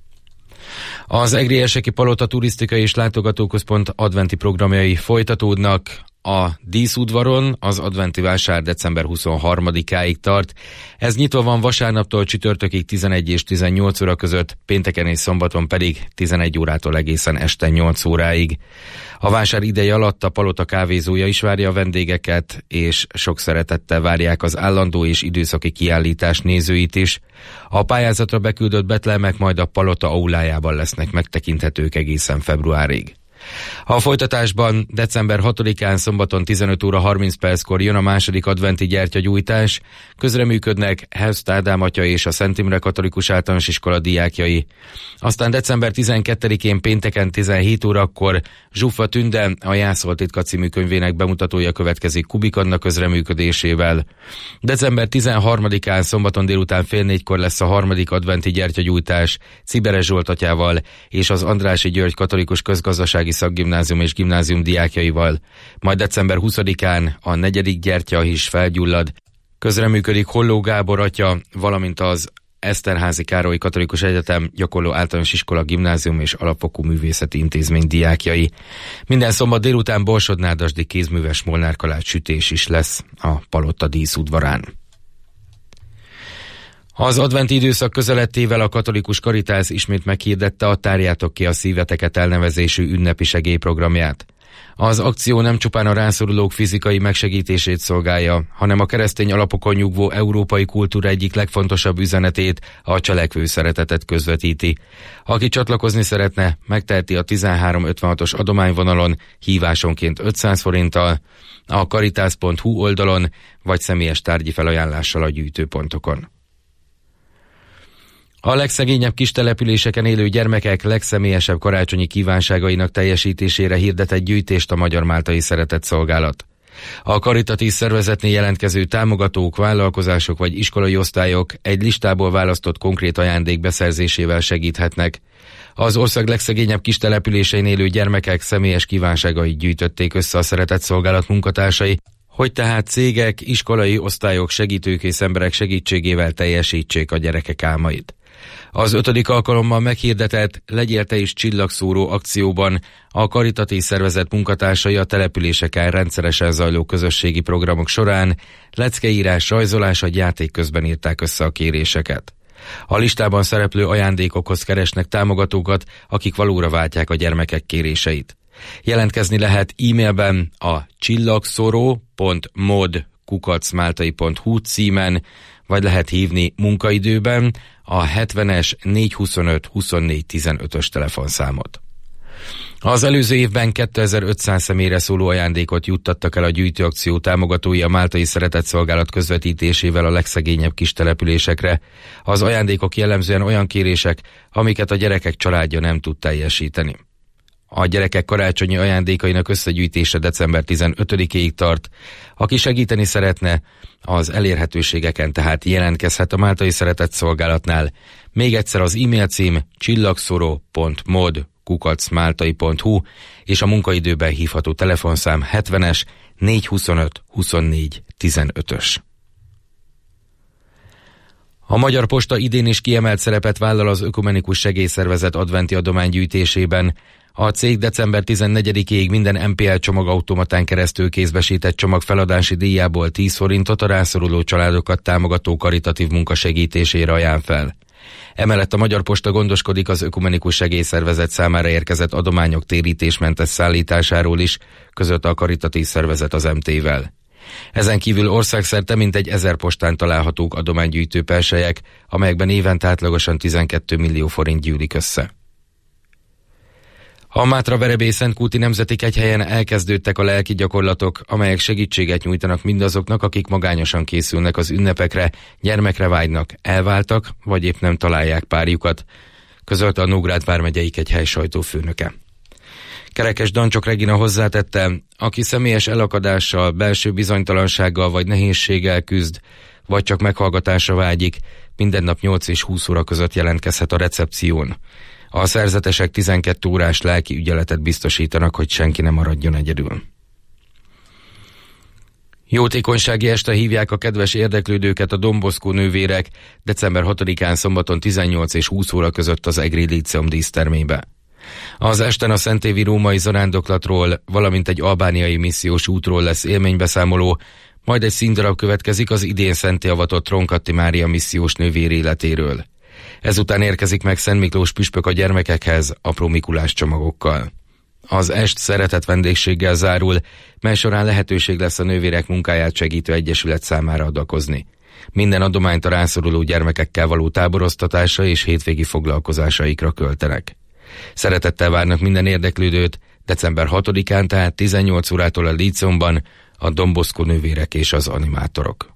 Az Egri Érseki Palota Turisztikai és Látogatóközpont adventi programjai folytatódnak. A díszudvaron az adventi vásár december 23-áig tart. Ez nyitva van vasárnaptól csütörtökig 11 és 18 óra között, pénteken és szombaton pedig 11 órától egészen este 8 óráig. A vásár ideje alatt a palota kávézója is várja a vendégeket, és sok szeretettel várják az állandó és időszaki kiállítás nézőit is. A pályázatra beküldött betlehemek majd a palota aulájában lesznek megtekinthetők egészen februárig. A folytatásban december 6-án szombaton 15 óra 30 perckor jön a második adventi gyertyagyújtás. Közreműködnek Helst Ádám atya és a Szent Imre Katolikus Általános Iskola diákjai. Aztán december 12-én pénteken 17 órakor Zsuffa Tünde, a Jászol titka című könyvének bemutatója következik Kubik Anna közreműködésével. December 13-án szombaton délután fél 4-kor lesz a harmadik adventi gyertyagyújtás Ciberes Zsolt atyával és az Andrássy György Katolikus Közgazdasági Szakgimnázium és gimnázium diákjaival. Majd december 20-án a negyedik gyertya is felgyullad. Közreműködik Holló Gábor atya, valamint az Eszterházy Károly Katolikus Egyetem Gyakorló Általános Iskola Gimnázium és Alapfokú Művészeti Intézmény diákjai. Minden szombat délután Borsod-Nádasdi kézműves molnárkalács sütés is lesz a palota díszudvarán. Az adventi időszak közelettével a Katolikus Karitász ismét meghirdette a Tárjátok ki a szíveteket elnevezésű ünnepi segélyprogramját. Az akció nem csupán a rászorulók fizikai megsegítését szolgálja, hanem a keresztény alapokon nyugvó európai kultúra egyik legfontosabb üzenetét, a cselekvő szeretetet közvetíti. Aki csatlakozni szeretne, megteheti a 1356-os adományvonalon hívásonként 500 forinttal, a karitász.hu oldalon vagy személyes tárgyi felajánlással a gyűjtőpontokon. A legszegényebb kis településeken élő gyermekek legszemélyesebb karácsonyi kívánságainak teljesítésére hirdetett gyűjtést a Magyar Máltai Szeretett Szolgálat. A karitatív szervezetnél jelentkező támogatók, vállalkozások vagy iskolai osztályok egy listából választott konkrét ajándék beszerzésével segíthetnek. Az ország legszegényebb kis településein élő gyermekek személyes kívánságait gyűjtötték össze a Szeretett Szolgálat munkatársai, hogy tehát cégek, iskolai osztályok, segítőkész emberek segítségével teljesítsék a gyerekek álmait. Az 5. alkalommal meghirdetett Legyél te is csillagszóró akcióban a karitatív szervezet munkatársai a településeken rendszeresen zajló közösségi programok során leckeírás, rajzolás vagy játék közben írták össze a kéréseket. A listában szereplő ajándékokhoz keresnek támogatókat, akik valóra váltják a gyermekek kéréseit. Jelentkezni lehet e-mailben a csillagszóró.mod@máltai.hu címen, vagy lehet hívni munkaidőben a 70-es 425 24 15-ös telefonszámot. Az előző évben 2500 személyre szóló ajándékot juttattak el a gyűjtőakció támogatói a Máltai Szeretett Szolgálat közvetítésével a legszegényebb kis településekre. Az ajándékok jellemzően olyan kérések, amiket a gyerekek családja nem tud teljesíteni. A gyerekek karácsonyi ajándékainak összegyűjtése december 15-ig tart. Aki segíteni szeretne, az elérhetőségeken tehát jelentkezhet a Máltai Szeretett Szolgálatnál. Még egyszer az e-mail cím csillagszóró.mod@máltai.hu és a munkaidőben hívható telefonszám 70-es 425 24 15-ös. A Magyar Posta idén is kiemelt szerepet vállal az Ökumenikus Segélyszervezet adventi adománygyűjtésében. A cég december 14-ig minden MPL csomagautomatán keresztül kézbesített csomag feladási díjából 10 forintot a rászoruló családokat támogató karitatív munka segítésére ajánl fel. Emellett a Magyar Posta gondoskodik az Ökumenikus Segélyszervezet számára érkezett adományok térítésmentes szállításáról is, között a karitatív szervezet az MT-vel. Ezen kívül országszerte mintegy 1000 postán találhatók adománygyűjtő perselyek, amelyekben évente átlagosan 12 millió forint gyűlik össze. A Mátra-Verebély-Szentkúti Nemzeti Kegyhelyen elkezdődtek a lelki gyakorlatok, amelyek segítséget nyújtanak mindazoknak, akik magányosan készülnek az ünnepekre, gyermekre vágynak, elváltak, vagy épp nem találják párjukat, közölte a Nógrád vármegyei kegyhely sajtófőnöke. Kerekes Dancsok Regina hozzátette, aki személyes elakadással, belső bizonytalansággal vagy nehézséggel küzd, vagy csak meghallgatásra vágyik, minden nap 8 és 20 óra között jelentkezhet a recepción. A szerzetesek 12 órás lelki ügyeletet biztosítanak, hogy senki ne maradjon egyedül. Jótékonysági este hívják a kedves érdeklődőket a Don Bosco nővérek december 6-án szombaton 18 és 20 óra között az Egri Líceum dísztermébe. Az esten a Szentévi római zarándoklatról, valamint egy albániai missziós útról lesz élménybeszámoló, majd egy színdarab következik az idén szentté avatott Tronkatti Mária missziós nővér életéről. Ezután érkezik meg Szent Miklós püspök a gyermekekhez apró Mikulás csomagokkal. Az est szeretett vendégséggel zárul, mely során lehetőség lesz a nővérek munkáját segítő egyesület számára adakozni. Minden adományt a rászoruló gyermekekkel való táboroztatásra és hétvégi foglalkozásaikra költenek. Szeretettel várnak minden érdeklődőt december 6-án, tehát 18 órától a Líceumban a Don Bosco nővérek és az animátorok.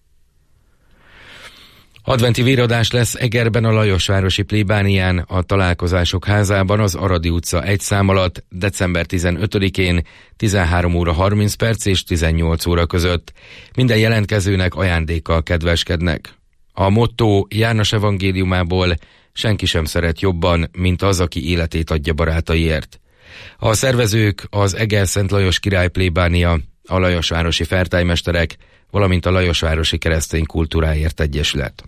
Adventi véradás lesz Egerben a Lajosvárosi plébánián, a Találkozások házában az Aradi utca 1 szám alatt december 15-én 13 óra 30 perc és 18 óra között. Minden jelentkezőnek ajándékkal kedveskednek. A motto János evangéliumából: senki sem szeret jobban, mint az, aki életét adja barátaiért. A szervezők az Eger-Szent Lajos Király plébánia, a Lajosvárosi fertálymesterek, valamint a Lajosvárosi Keresztény Kultúráért Egyesület.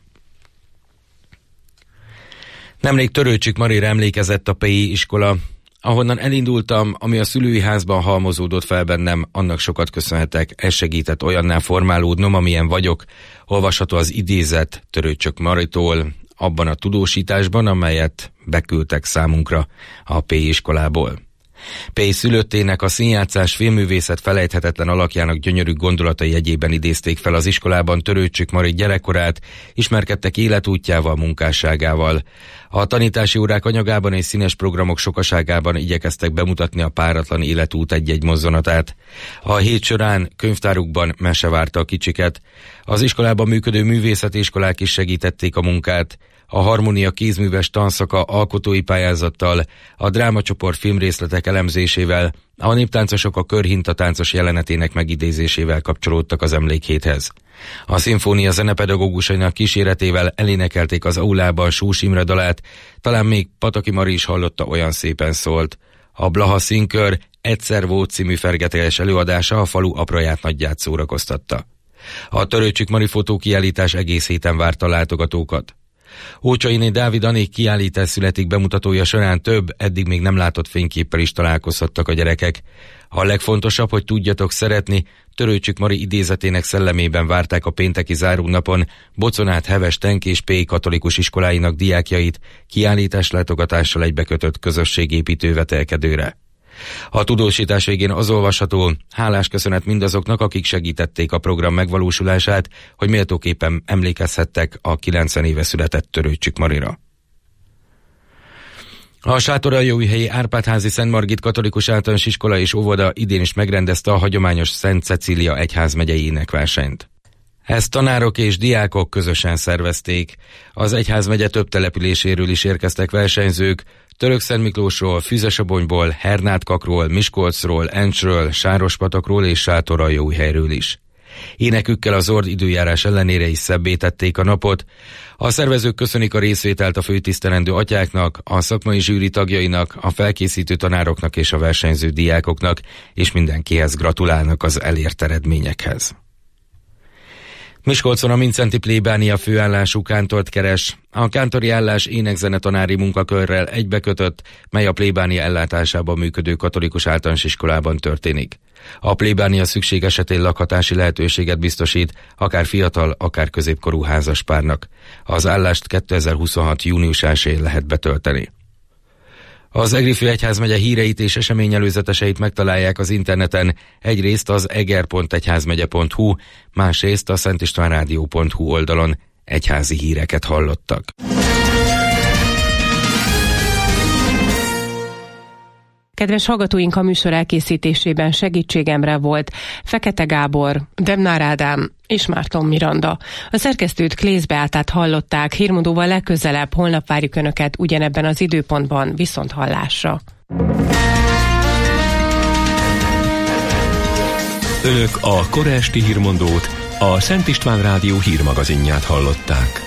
Nemrég Törőcsik Marira emlékezett a PI iskola. Ahonnan elindultam, ami a szülői házban halmozódott fel bennem, annak sokat köszönhetek, ez segített olyanná formálódnom, amilyen vagyok. Olvasható az idézet Törőcsik Maritól, abban a tudósításban, amelyet beküldtek számunkra a PI iskolából. P. szülöttének a színjátszás filmművészet felejthetetlen alakjának gyönyörű gondolatai jegyében idézték fel az iskolában Törőcsik Mari gyerekkorát, ismerkedtek életútjával, munkásságával. A tanítási órák anyagában és színes programok sokaságában igyekeztek bemutatni a páratlan életút egy-egy mozzanatát. A hét során könyvtárukban mese várta a kicsiket. Az iskolában működő művészeti iskolák is segítették a munkát. A Harmónia kézműves tanszaka alkotói pályázattal, a drámacsoport filmrészletek elemzésével, a néptáncosok a körhintatáncos jelenetének megidézésével kapcsolódtak az emlékhéthez. A szimfónia zenepedagógusainak kíséretével elénekelték az aulában Sós Imre dalát, talán még Pataki Mari is hallotta, olyan szépen szólt. A Blaha Színkör Egyszer volt című fergeteges előadása a falu apraját nagyját szórakoztatta. A Törőcsik Mari fotókiállítás egész héten várta a látogatókat. Ócsainé Dávid Anék kiállítás születik bemutatója során több, eddig még nem látott fényképpel is találkozhattak a gyerekek. A legfontosabb, hogy tudjatok szeretni, Törőcsik Mari idézetének szellemében várták a pénteki zárónapon Boconát, Heves, Tenk és Péi katolikus iskoláinak diákjait kiállítás látogatással egybekötött közösségépítő vetelkedőre. A tudósítás végén az olvasható: hálás köszönet mindazoknak, akik segítették a program megvalósulását, hogy méltóképpen emlékezhettek a 90 éve született Törőcsik Marira. A Sátoraljóújhelyi Árpád-házi Szent Margit Katolikus Általános Iskola és Óvoda idén is megrendezte a hagyományos Szent Cecília egyházmegyei énekversenyt. Ezt tanárok és diákok közösen szervezték. Az egyházmegye több településéről is érkeztek versenyzők, Törökszentmiklósról, Füzesobonyból, Hernátkakról, Miskolcról, Encsről, Sárospatakról és Sátoraljóújhelyről is. Énekükkel az ord időjárás ellenére is szebbé tették a napot. A szervezők köszönik a részvételt a főtisztelendő atyáknak, a szakmai zsűri tagjainak, a felkészítő tanároknak és a versenyző diákoknak, és mindenkihez gratulálnak az elért eredményekhez. Miskolcon a Mincenti plébánia főállású kántort keres. A kántori állás énekzenetanári munkakörrel egybekötött, mely a plébánia ellátásában működő katolikus általános iskolában történik. A plébánia szükség esetén lakhatási lehetőséget biztosít, akár fiatal, akár középkorú házaspárnak. Az állást 2026. június 1-én lehet betölteni. Az Egrifű egyházmegye híreit és eseményelőzeteseit megtalálják az interneten, egyrészt az eger.egyházmegye.hu, másrészt a szentistvánrádió.hu oldalon. Egyházi híreket hallottak. Kedves hallgatóink, a műsor elkészítésében segítségemre volt Fekete Gábor, Demnár Ádám és Márton Miranda. A szerkesztőt Klész Beátát hallották, hírmondóval legközelebb, holnap várjuk Önöket ugyanebben az időpontban, viszont hallásra. Önök a kora esti hírmondót, a Szent István Rádió hírmagazinját hallották.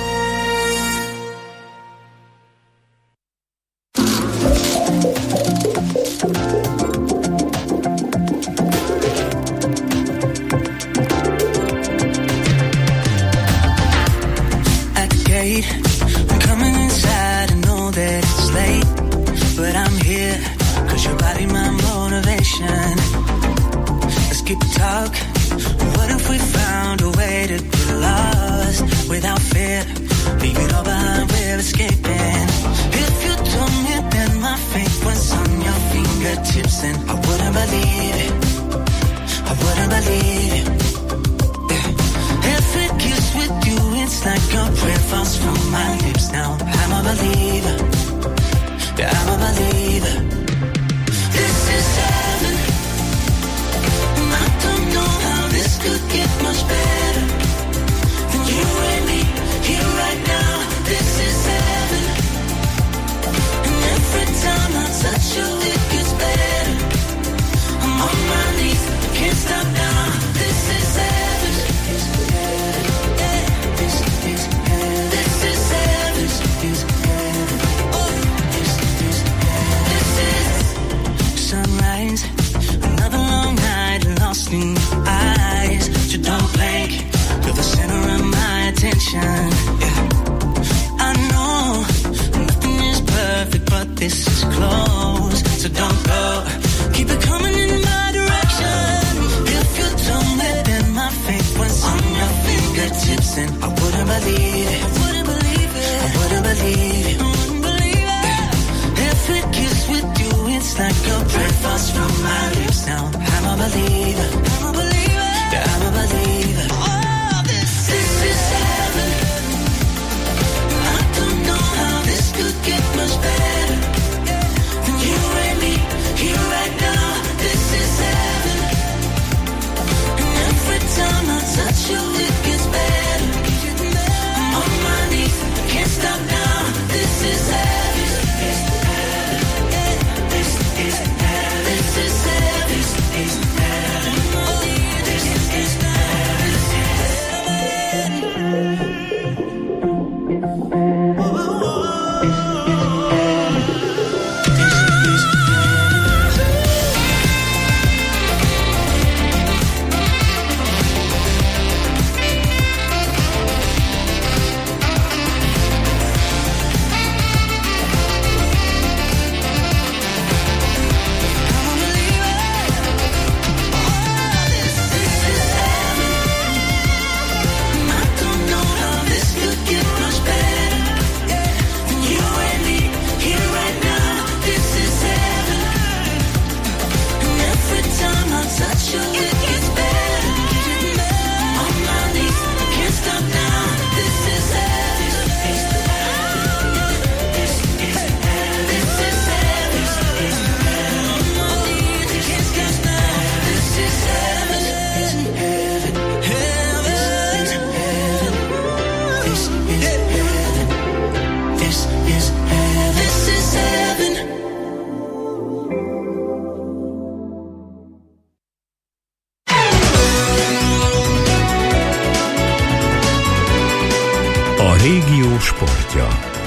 Régió sportja.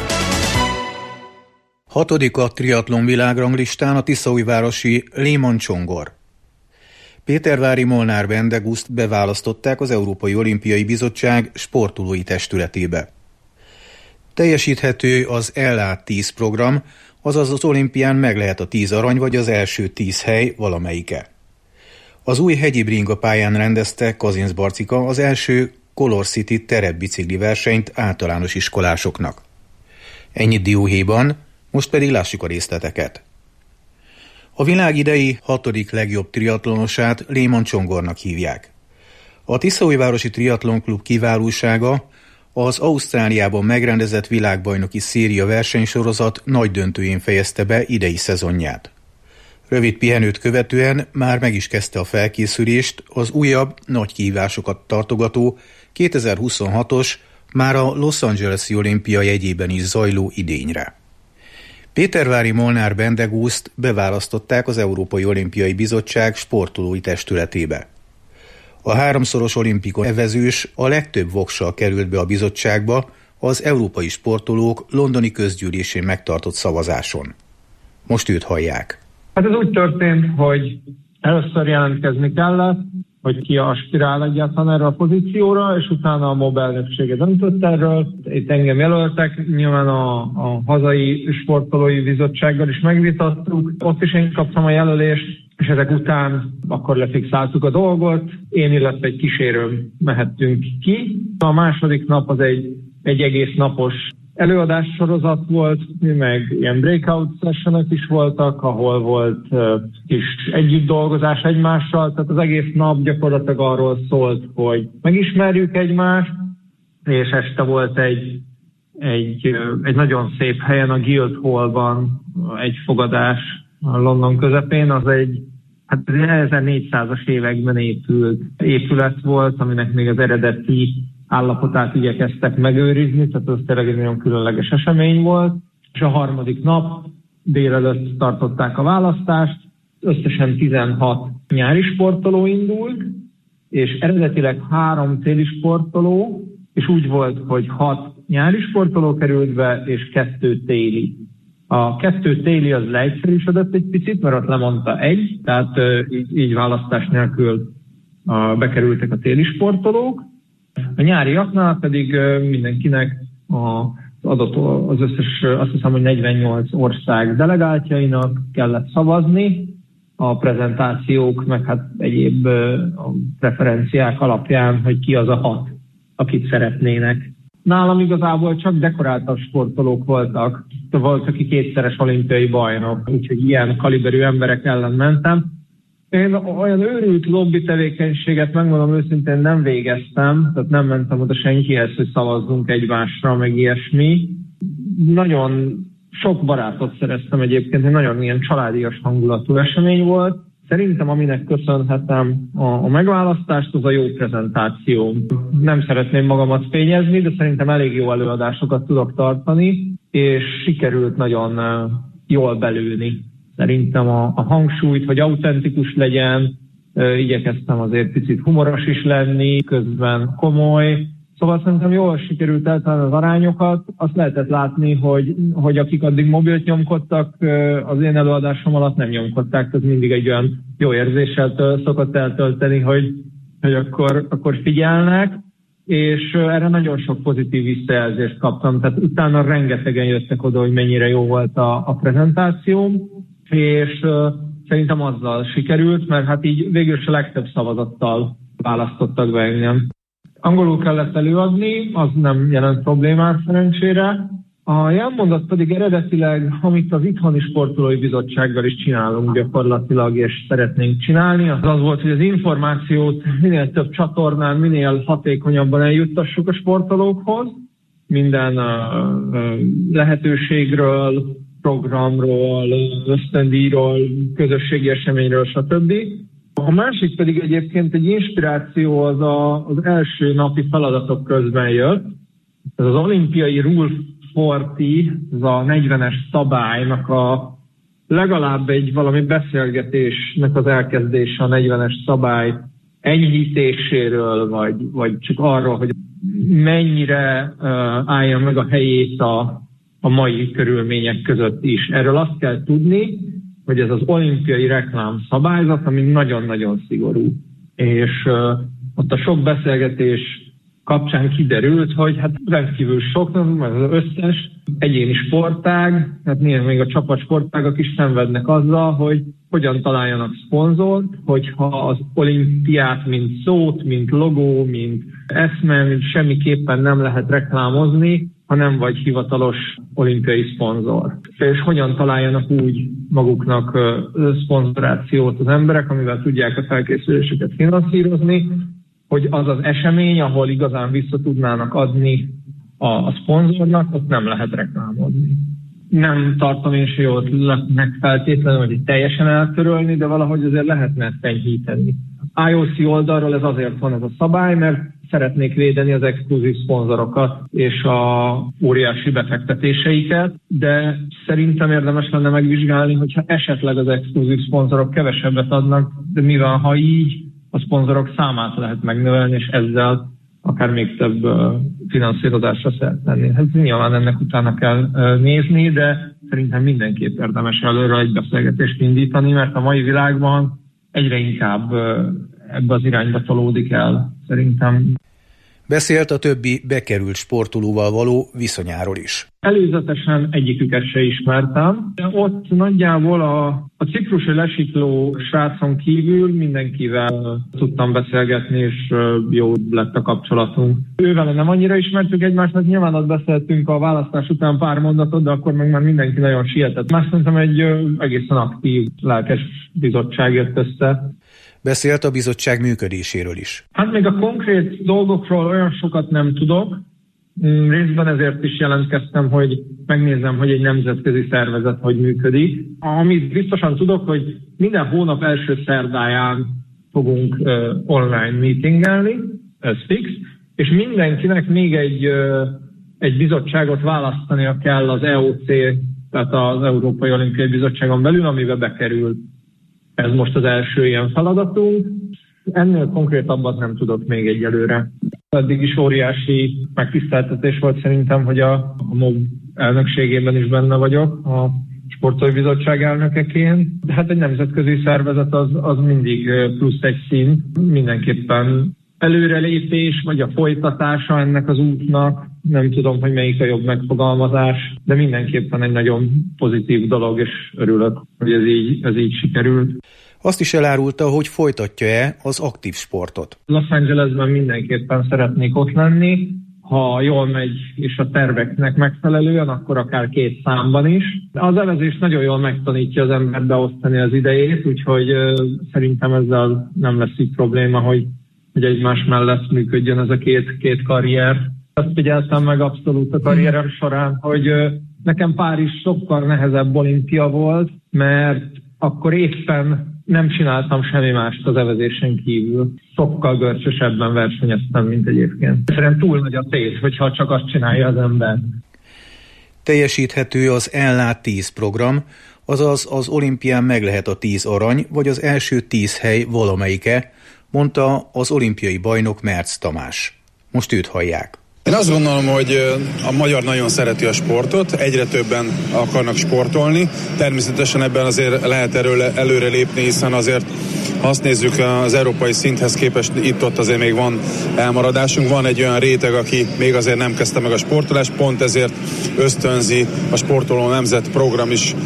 6. a triatlon világranglistán a tiszaújvárosi Lehmann Csongor. Pétervári Molnár Bendeguszt beválasztották az Európai Olimpiai Bizottság sportolói testületébe. Teljesíthető az LA10 program, azaz az olimpián meg lehet a 10 arany vagy az első 10 hely valamelyike. Az új hegyi bringa pályán rendezte Kazinsz Barcika az első Color City terepbicikli versenyt általános iskolásoknak. Ennyit dióhéjban Most pedig lássuk a részleteket. A világ idei 6. legjobb triatlonosát Lehmann Csongornak hívják. A Tiszaújvárosi Triatlon Klub kiválósága az Ausztráliában megrendezett világbajnoki széria versenysorozat nagy döntőjén fejezte be idei szezonját. Rövid pihenőt követően már meg is kezdte a felkészülést az újabb, nagy kihívásokat tartogató 2026-os, már a Los Angeles-i olimpia jegyében is zajló idényre. Pétervári Molnár Bendegúzt beválasztották az Európai Olimpiai Bizottság sportolói testületébe. A 3-szoros olimpikon evezős a legtöbb voksal került be a bizottságba az európai sportolók londoni közgyűlésén megtartott szavazáson. Most őt hallják. Hát ez úgy történt, hogy először jelentkezni kellett, hogy ki aspirál egyáltalán erre a pozícióra, és utána a MOB elnöksége döntött erről. Itt engem jelöltek, nyilván a hazai sportolói bizottsággal is megvitattuk. Ott is én kaptam a jelölést, és ezek után akkor lefixáltuk a dolgot. Én, illetve egy kísérőm mehettünk ki. A második nap az egy egész napos előadássorozat volt, meg ilyen breakout sessionok is voltak, ahol volt kis együtt dolgozás egymással, tehát az egész nap gyakorlatilag arról szólt, hogy megismerjük egymást, és este volt egy nagyon szép helyen, a Guildhallban egy fogadás a London közepén, az egy 1400-as években épült épület volt, aminek még az eredeti állapotát igyekeztek megőrizni, tehát az tényleg egy nagyon különleges esemény volt. És a harmadik nap délelőtt tartották a választást, összesen 16 nyári sportoló indult, és eredetileg 3 téli sportoló, és úgy volt, hogy 6 nyári sportoló került be, és 2 téli. A 2 téli az leegyszerűsödött egy picit, mert ott lemondta egy, tehát így választás nélkül bekerültek a téli sportolók. A nyáriaknál pedig mindenkinek az összes, azt hiszem, hogy 48 ország delegáltjainak kellett szavazni, a prezentációk, meg hát egyéb preferenciák alapján, hogy ki az a 6, akit szeretnének. Nálam igazából csak dekoráltabb sportolók voltak. Volt, aki 2-szeres olimpiai bajnok, úgyhogy ilyen kaliberű emberek ellen mentem. Én olyan őrült lobby tevékenységet, megmondom őszintén, nem végeztem, tehát nem mentem oda senkihez, hogy szavazzunk egymásra, meg ilyesmi. Nagyon sok barátot szereztem egyébként, egy nagyon ilyen családias hangulatú esemény volt. Szerintem, aminek köszönhetem a megválasztást, az a jó prezentáció. Nem szeretném magamat fényezni, de szerintem elég jó előadásokat tudok tartani, és sikerült nagyon jól belőni. Szerintem a hangsúlyt, hogy autentikus legyen, igyekeztem azért picit humoros is lenni, közben komoly. Szóval szerintem jól sikerült eltalálni az arányokat. Azt lehetett látni, hogy akik addig mobilt nyomkodtak, az én előadásom alatt nem nyomkodták. Ez mindig egy olyan jó érzéssel szokott eltölteni, hogy akkor figyelnek. És erre nagyon sok pozitív visszajelzést kaptam. Tehát utána rengetegen jöttek oda, hogy mennyire jó volt a prezentációm. És szerintem azzal sikerült, mert hát így végül is a legtöbb szavazattal választottak be engem. Angolul kellett előadni, az nem jelent problémát szerencsére. A jelmondat pedig eredetileg, amit az itthoni sportolói bizottsággal is csinálunk gyakorlatilag, és szeretnénk csinálni, az volt, hogy az információt minél több csatornán, minél hatékonyabban eljuttassuk a sportolókhoz, minden lehetőségről, programról, ösztöndíjról, közösségi eseményről, stb. A másik pedig egyébként egy inspiráció az első napi feladatok közben jött. Ez az olimpiai Rule 40, ez a 40-es szabálynak legalább egy valami beszélgetésnek az elkezdése a 40-es szabály enyhítéséről, vagy csak arról, hogy mennyire állja meg a helyét a mai körülmények között is. Erről azt kell tudni, hogy ez az olimpiai reklám szabályzat, ami nagyon-nagyon szigorú. És ott a sok beszélgetés kapcsán kiderült, hogy hát rendkívül sok, az összes egyéni sportág, hát néha még a csapatsportágak is szenvednek azzal, hogy hogyan találjanak szponzort, hogyha az olimpiát, mint szót, mint logó, mint eszme, mint semmiképpen nem lehet reklámozni, ha nem vagy hivatalos olimpiai szponzor. És hogyan találjanak úgy maguknak szponzorációt az emberek, amivel tudják a felkészüléseket finanszírozni, hogy az az esemény, ahol igazán vissza tudnának adni a szponzornak, ott nem lehet reklámozni. Nem tartom én se jót feltétlenül, hogy teljesen eltörölni, de valahogy azért lehetne ezt enyhíteni. IOC oldalról ez azért van ez a szabály, mert szeretnék védeni az exkluzív szponzorokat és a óriási befektetéseiket, de szerintem érdemes lenne megvizsgálni, hogyha esetleg az exkluzív szponzorok kevesebbet adnak, de mivel ha így a szponzorok számát lehet megnövelni, és ezzel akár még több finanszírozásra szert tenni. Hát nyilván ennek utána kell nézni, de szerintem mindenképp érdemes előre egy beszélgetést indítani, mert a mai világban egyre inkább ebbe az irányba tolódik el, szerintem. Beszélt a többi bekerült sportolóval való viszonyáról is. Előzetesen egyiküket se ismertem. Ott nagyjából a ciprusi lesikló srácon kívül mindenkivel tudtam beszélgetni, és jó lett a kapcsolatunk. Ővele nem annyira ismertük egymást, nyilván ott beszéltünk a választás után pár mondatot, de akkor meg már mindenki nagyon sietett. Már szerintem egy egészen aktív, lelkes bizottság jött össze. Beszélt a bizottság működéséről is. Hát még a konkrét dolgokról olyan sokat nem tudok. Részben ezért is jelentkeztem, hogy megnézem, hogy egy nemzetközi szervezet hogy működik. Amit biztosan tudok, hogy minden hónap első szerdáján fogunk online meetingelni, ez fix, és mindenkinek még egy bizottságot választania kell az EOC, tehát az Európai Olimpiai Bizottságon belül, amiben bekerül. Ez most az első ilyen feladatunk. Ennél konkrétabbat nem tudok még egyelőre. Eddig is óriási megtiszteltetés volt szerintem, hogy a MOB elnökségében is benne vagyok, a Sportolói Bizottság elnökeként. Hát egy nemzetközi szervezet az mindig plusz egy szint. Mindenképpen előrelépés, vagy a folytatása ennek az útnak. Nem tudom, hogy melyik a jobb megfogalmazás, de mindenképpen egy nagyon pozitív dolog, és örülök, hogy ez így sikerült. Azt is elárulta, hogy folytatja-e az aktív sportot. Los Angelesben mindenképpen szeretnék ott lenni. Ha jól megy, és a terveknek megfelelően, akkor akár 2 számban is. Az evezés nagyon jól megtanítja az embert beosztani az idejét, úgyhogy szerintem ezzel nem lesz így probléma, hogy egymás mellett működjön ez a két karrier. Azt figyeltem meg abszolút a karrierem során, hogy nekem Párizs sokkal nehezebb olimpia volt, mert akkor éppen nem csináltam semmi mást az evezésen kívül. Sokkal görcsösebben versenyeztem, mint egyébként. Szerintem túl nagy a tét, hogyha csak azt csinálja az ember. Teljesíthető az Ellát 10 program, azaz az olimpián meg lehet a 10 arany, vagy az első 10 hely valamelyike, mondta az olimpiai bajnok Merc Tamás. Most őt hallják. Én azt gondolom, hogy a magyar nagyon szereti a sportot, egyre többen akarnak sportolni. Természetesen ebben azért lehet előre lépni, hiszen azért, ha azt nézzük az európai szinthez képest, itt-ott azért még van elmaradásunk. Van egy olyan réteg, aki még azért nem kezdte meg a sportolást, pont ezért ösztönzi a Sportoló Nemzet program is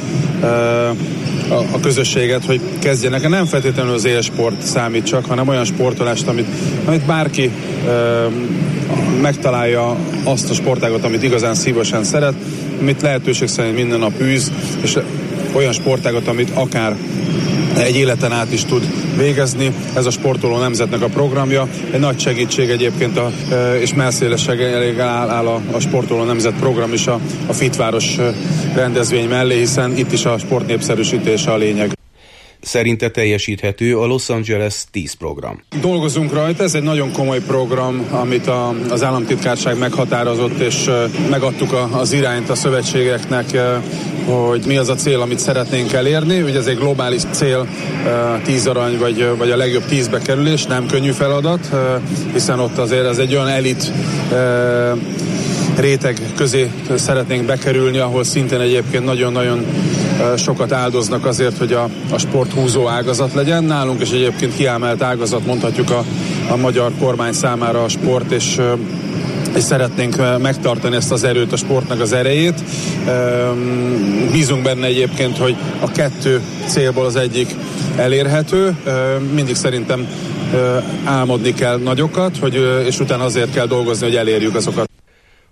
a közösséget, hogy kezdjenek. Nem feltétlenül az élsport számít csak, hanem olyan sportolást, amit bárki megtalálja azt a sportágat, amit igazán szívosan szeret, amit lehetőség szerint minden nap űz, és olyan sportágat, amit akár egy életen át is tud végezni. Ez a Sportoló Nemzetnek a programja. Egy nagy segítség egyébként, és melszélességgel áll a Sportoló Nemzet program is a Fitváros rendezvény mellé, hiszen itt is a sport népszerűsítése a lényeg. Szerinte teljesíthető a Los Angeles 10 program. Dolgozunk rajta, ez egy nagyon komoly program, amit az államtitkárság meghatározott, és megadtuk az irányt a szövetségeknek, hogy mi az a cél, amit szeretnénk elérni. Ugye ez egy globális cél, 10 arany, vagy a legjobb 10 bekerülés, nem könnyű feladat, hiszen ott azért ez egy olyan elit réteg közé szeretnénk bekerülni, ahol szintén egyébként nagyon-nagyon sokat áldoznak azért, hogy a sport húzó ágazat legyen. Nálunk is egyébként kiemelt ágazat, mondhatjuk a magyar kormány számára a sport, és szeretnénk megtartani ezt az erőt, a sportnak az erejét. Bízunk benne egyébként, hogy a 2 célból az egyik elérhető. Mindig szerintem álmodni kell nagyokat, és utána azért kell dolgozni, hogy elérjük azokat.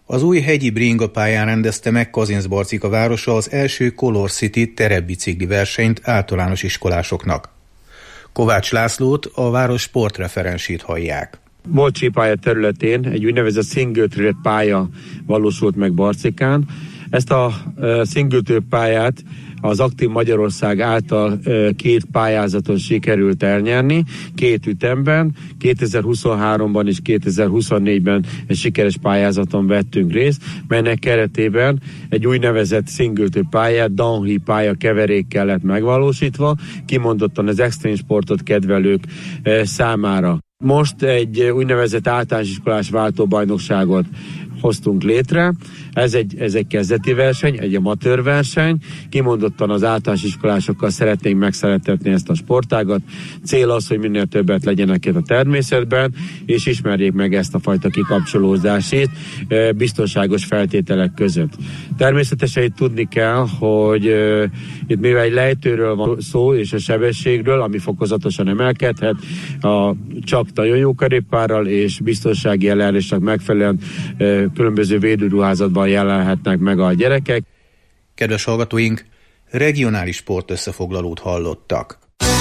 Az új hegyi bringa pályán rendezte meg Kazincbarcika városa az első Color City terepbicikli versenyt általános iskolásoknak. Kovács Lászlót, a város sportreferensét hallják. Molcsi pálya területén egy úgynevezett single trail pálya valósult meg Barcikán. Ezt a single trail pályát az Aktív Magyarország által 2 pályázaton sikerült elnyerni, 2 ütemben, 2023-ban és 2024-ben egy sikeres pályázaton vettünk részt, melynek keretében egy úgynevezett single trail pályát, downhill pálya keverékkel lett megvalósítva, kimondottan az extrém sportot kedvelők számára. Most egy úgynevezett általános iskolás váltóbajnokságot hoztunk létre. Ez egy kezdeti verseny, egy amatőr verseny. Kimondottan az általános iskolásokkal szeretnénk megszeretetni ezt a sportágat. Cél az, hogy minél többet legyenek itt a természetben, és ismerjék meg ezt a fajta kikapcsolódását biztonságos feltételek között. Természetesen itt tudni kell, hogy itt mivel egy lejtőről van szó, és a sebességről, ami fokozatosan emelkedhet, csak nagyon jó kerékpárral és biztonsági ellenőrzésnek megfelelően különböző védőruházatban jelenhetnek meg a gyerekek. Kedves hallgatóink, regionális sportösszefoglalót hallottak.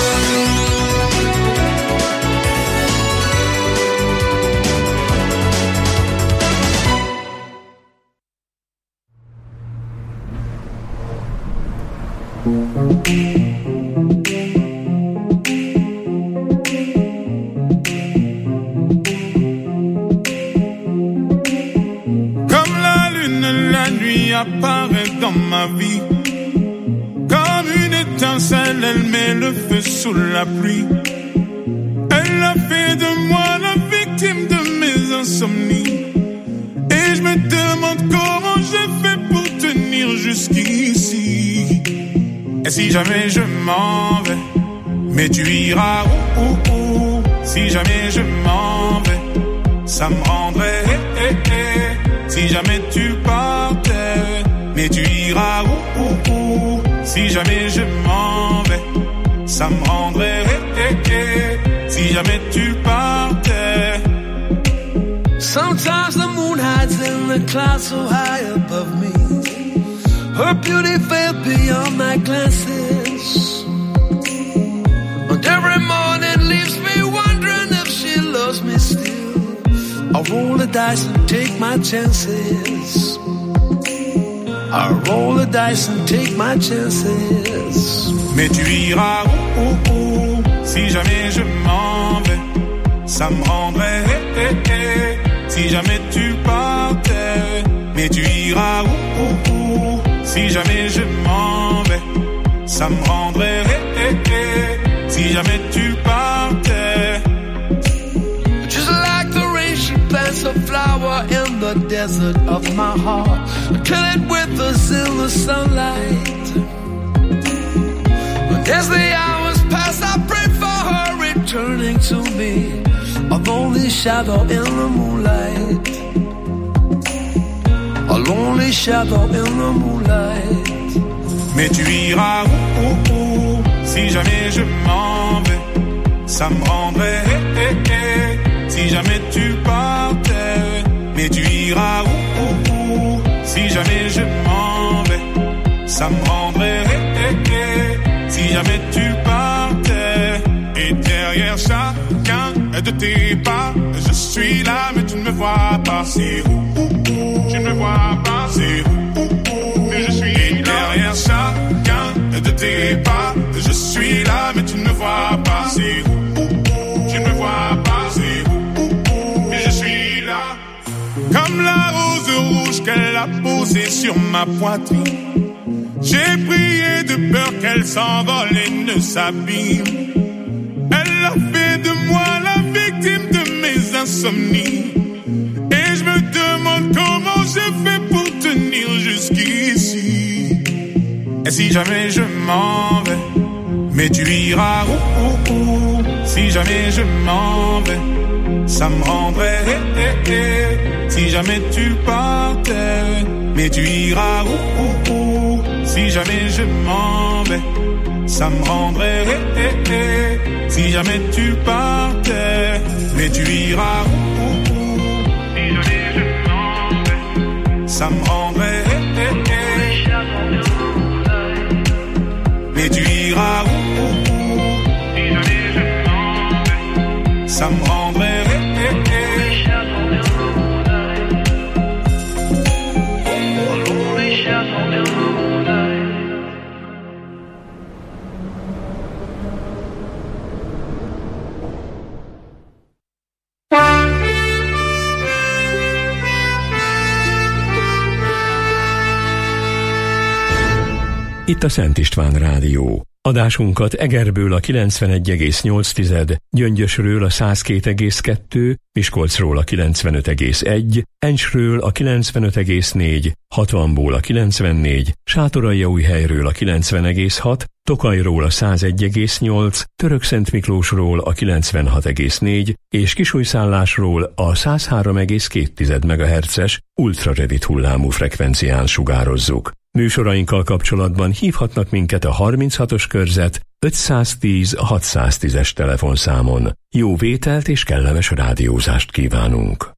Apparaît dans ma vie comme une étincelle, elle met le feu sous la pluie. Elle a fait de moi la victime de mes insomnies, et je me demande comment j'ai fait pour tenir jusqu'ici. Et si jamais je m'en vais, mais tu iras où? Si jamais je m'en vais, ça me rendrait si jamais tu partais, mais tu iras où? Si jamais je m'en vais, ça me rendrait si jamais tu partais. Sometimes the moon hides in the clouds so high above me. Her beauty fell beyond my glances, and every morning leaves me wondering if she loves me still. I roll the dice and take my chances. I roll the dice and take my chances. Mais tu iras où? Si jamais je m'en vais, ça me rendrait si jamais tu partais. Mais tu iras où? Si jamais je m'en vais, ça me rendrait si jamais tu partais. Plants a flower in the desert of my heart, kill it with us in the sunlight. But as the hours pass, I pray for her returning to me, a lonely shadow in the moonlight, a lonely shadow in the moonlight. Mais tu iras où? Si jamais je m'en vais, ça me rendrait si jamais tu partais. Mais tu iras où? Si jamais je m'en vais, ça me rendrait si jamais tu partais. Et derrière chacun de tes pas, je suis là mais tu ne me vois pas. C'est où? Tu ne me vois pas. C'est où? Mais je suis là. Et derrière chacun de tes pas, je suis là mais tu ne me vois pas. C'est où? Tu ne me vois pas. Comme la rose rouge qu'elle a posée sur ma poitrine, j'ai prié de peur qu'elle s'envole et ne s'abîme. Elle a fait de moi la victime de mes insomnies, et je me demande comment j'ai fait pour tenir jusqu'ici. Et si jamais je m'en vais, mais tu iras où? Si jamais je m'en vais, ça me rendrait si jamais tu partais. Mais tu iras où? Si jamais je m'en vais, ça me rendrait si jamais tu partais. Mais tu iras où? Si jamais je m'en vais, ça me rendrait. Mais tu iras où? Ça me rendrait. Itt a Szent István Rádió. Adásunkat Egerből a 91,8, Gyöngyösről a 102,2, Miskolcról a 95,1, Encsről a 95,4, Hatvanból a 94, Sátoraljaújhelyről a 90,6, Tokajról a 101,8, Törökszentmiklósról a 96,4 és Kisújszállásról a 103,2 MHz-es ultrarövid hullámú frekvencián sugározzuk. Műsorainkkal kapcsolatban hívhatnak minket a 36-os körzet 510 610-es telefonszámon. Jó vételt és kellemes rádiózást kívánunk!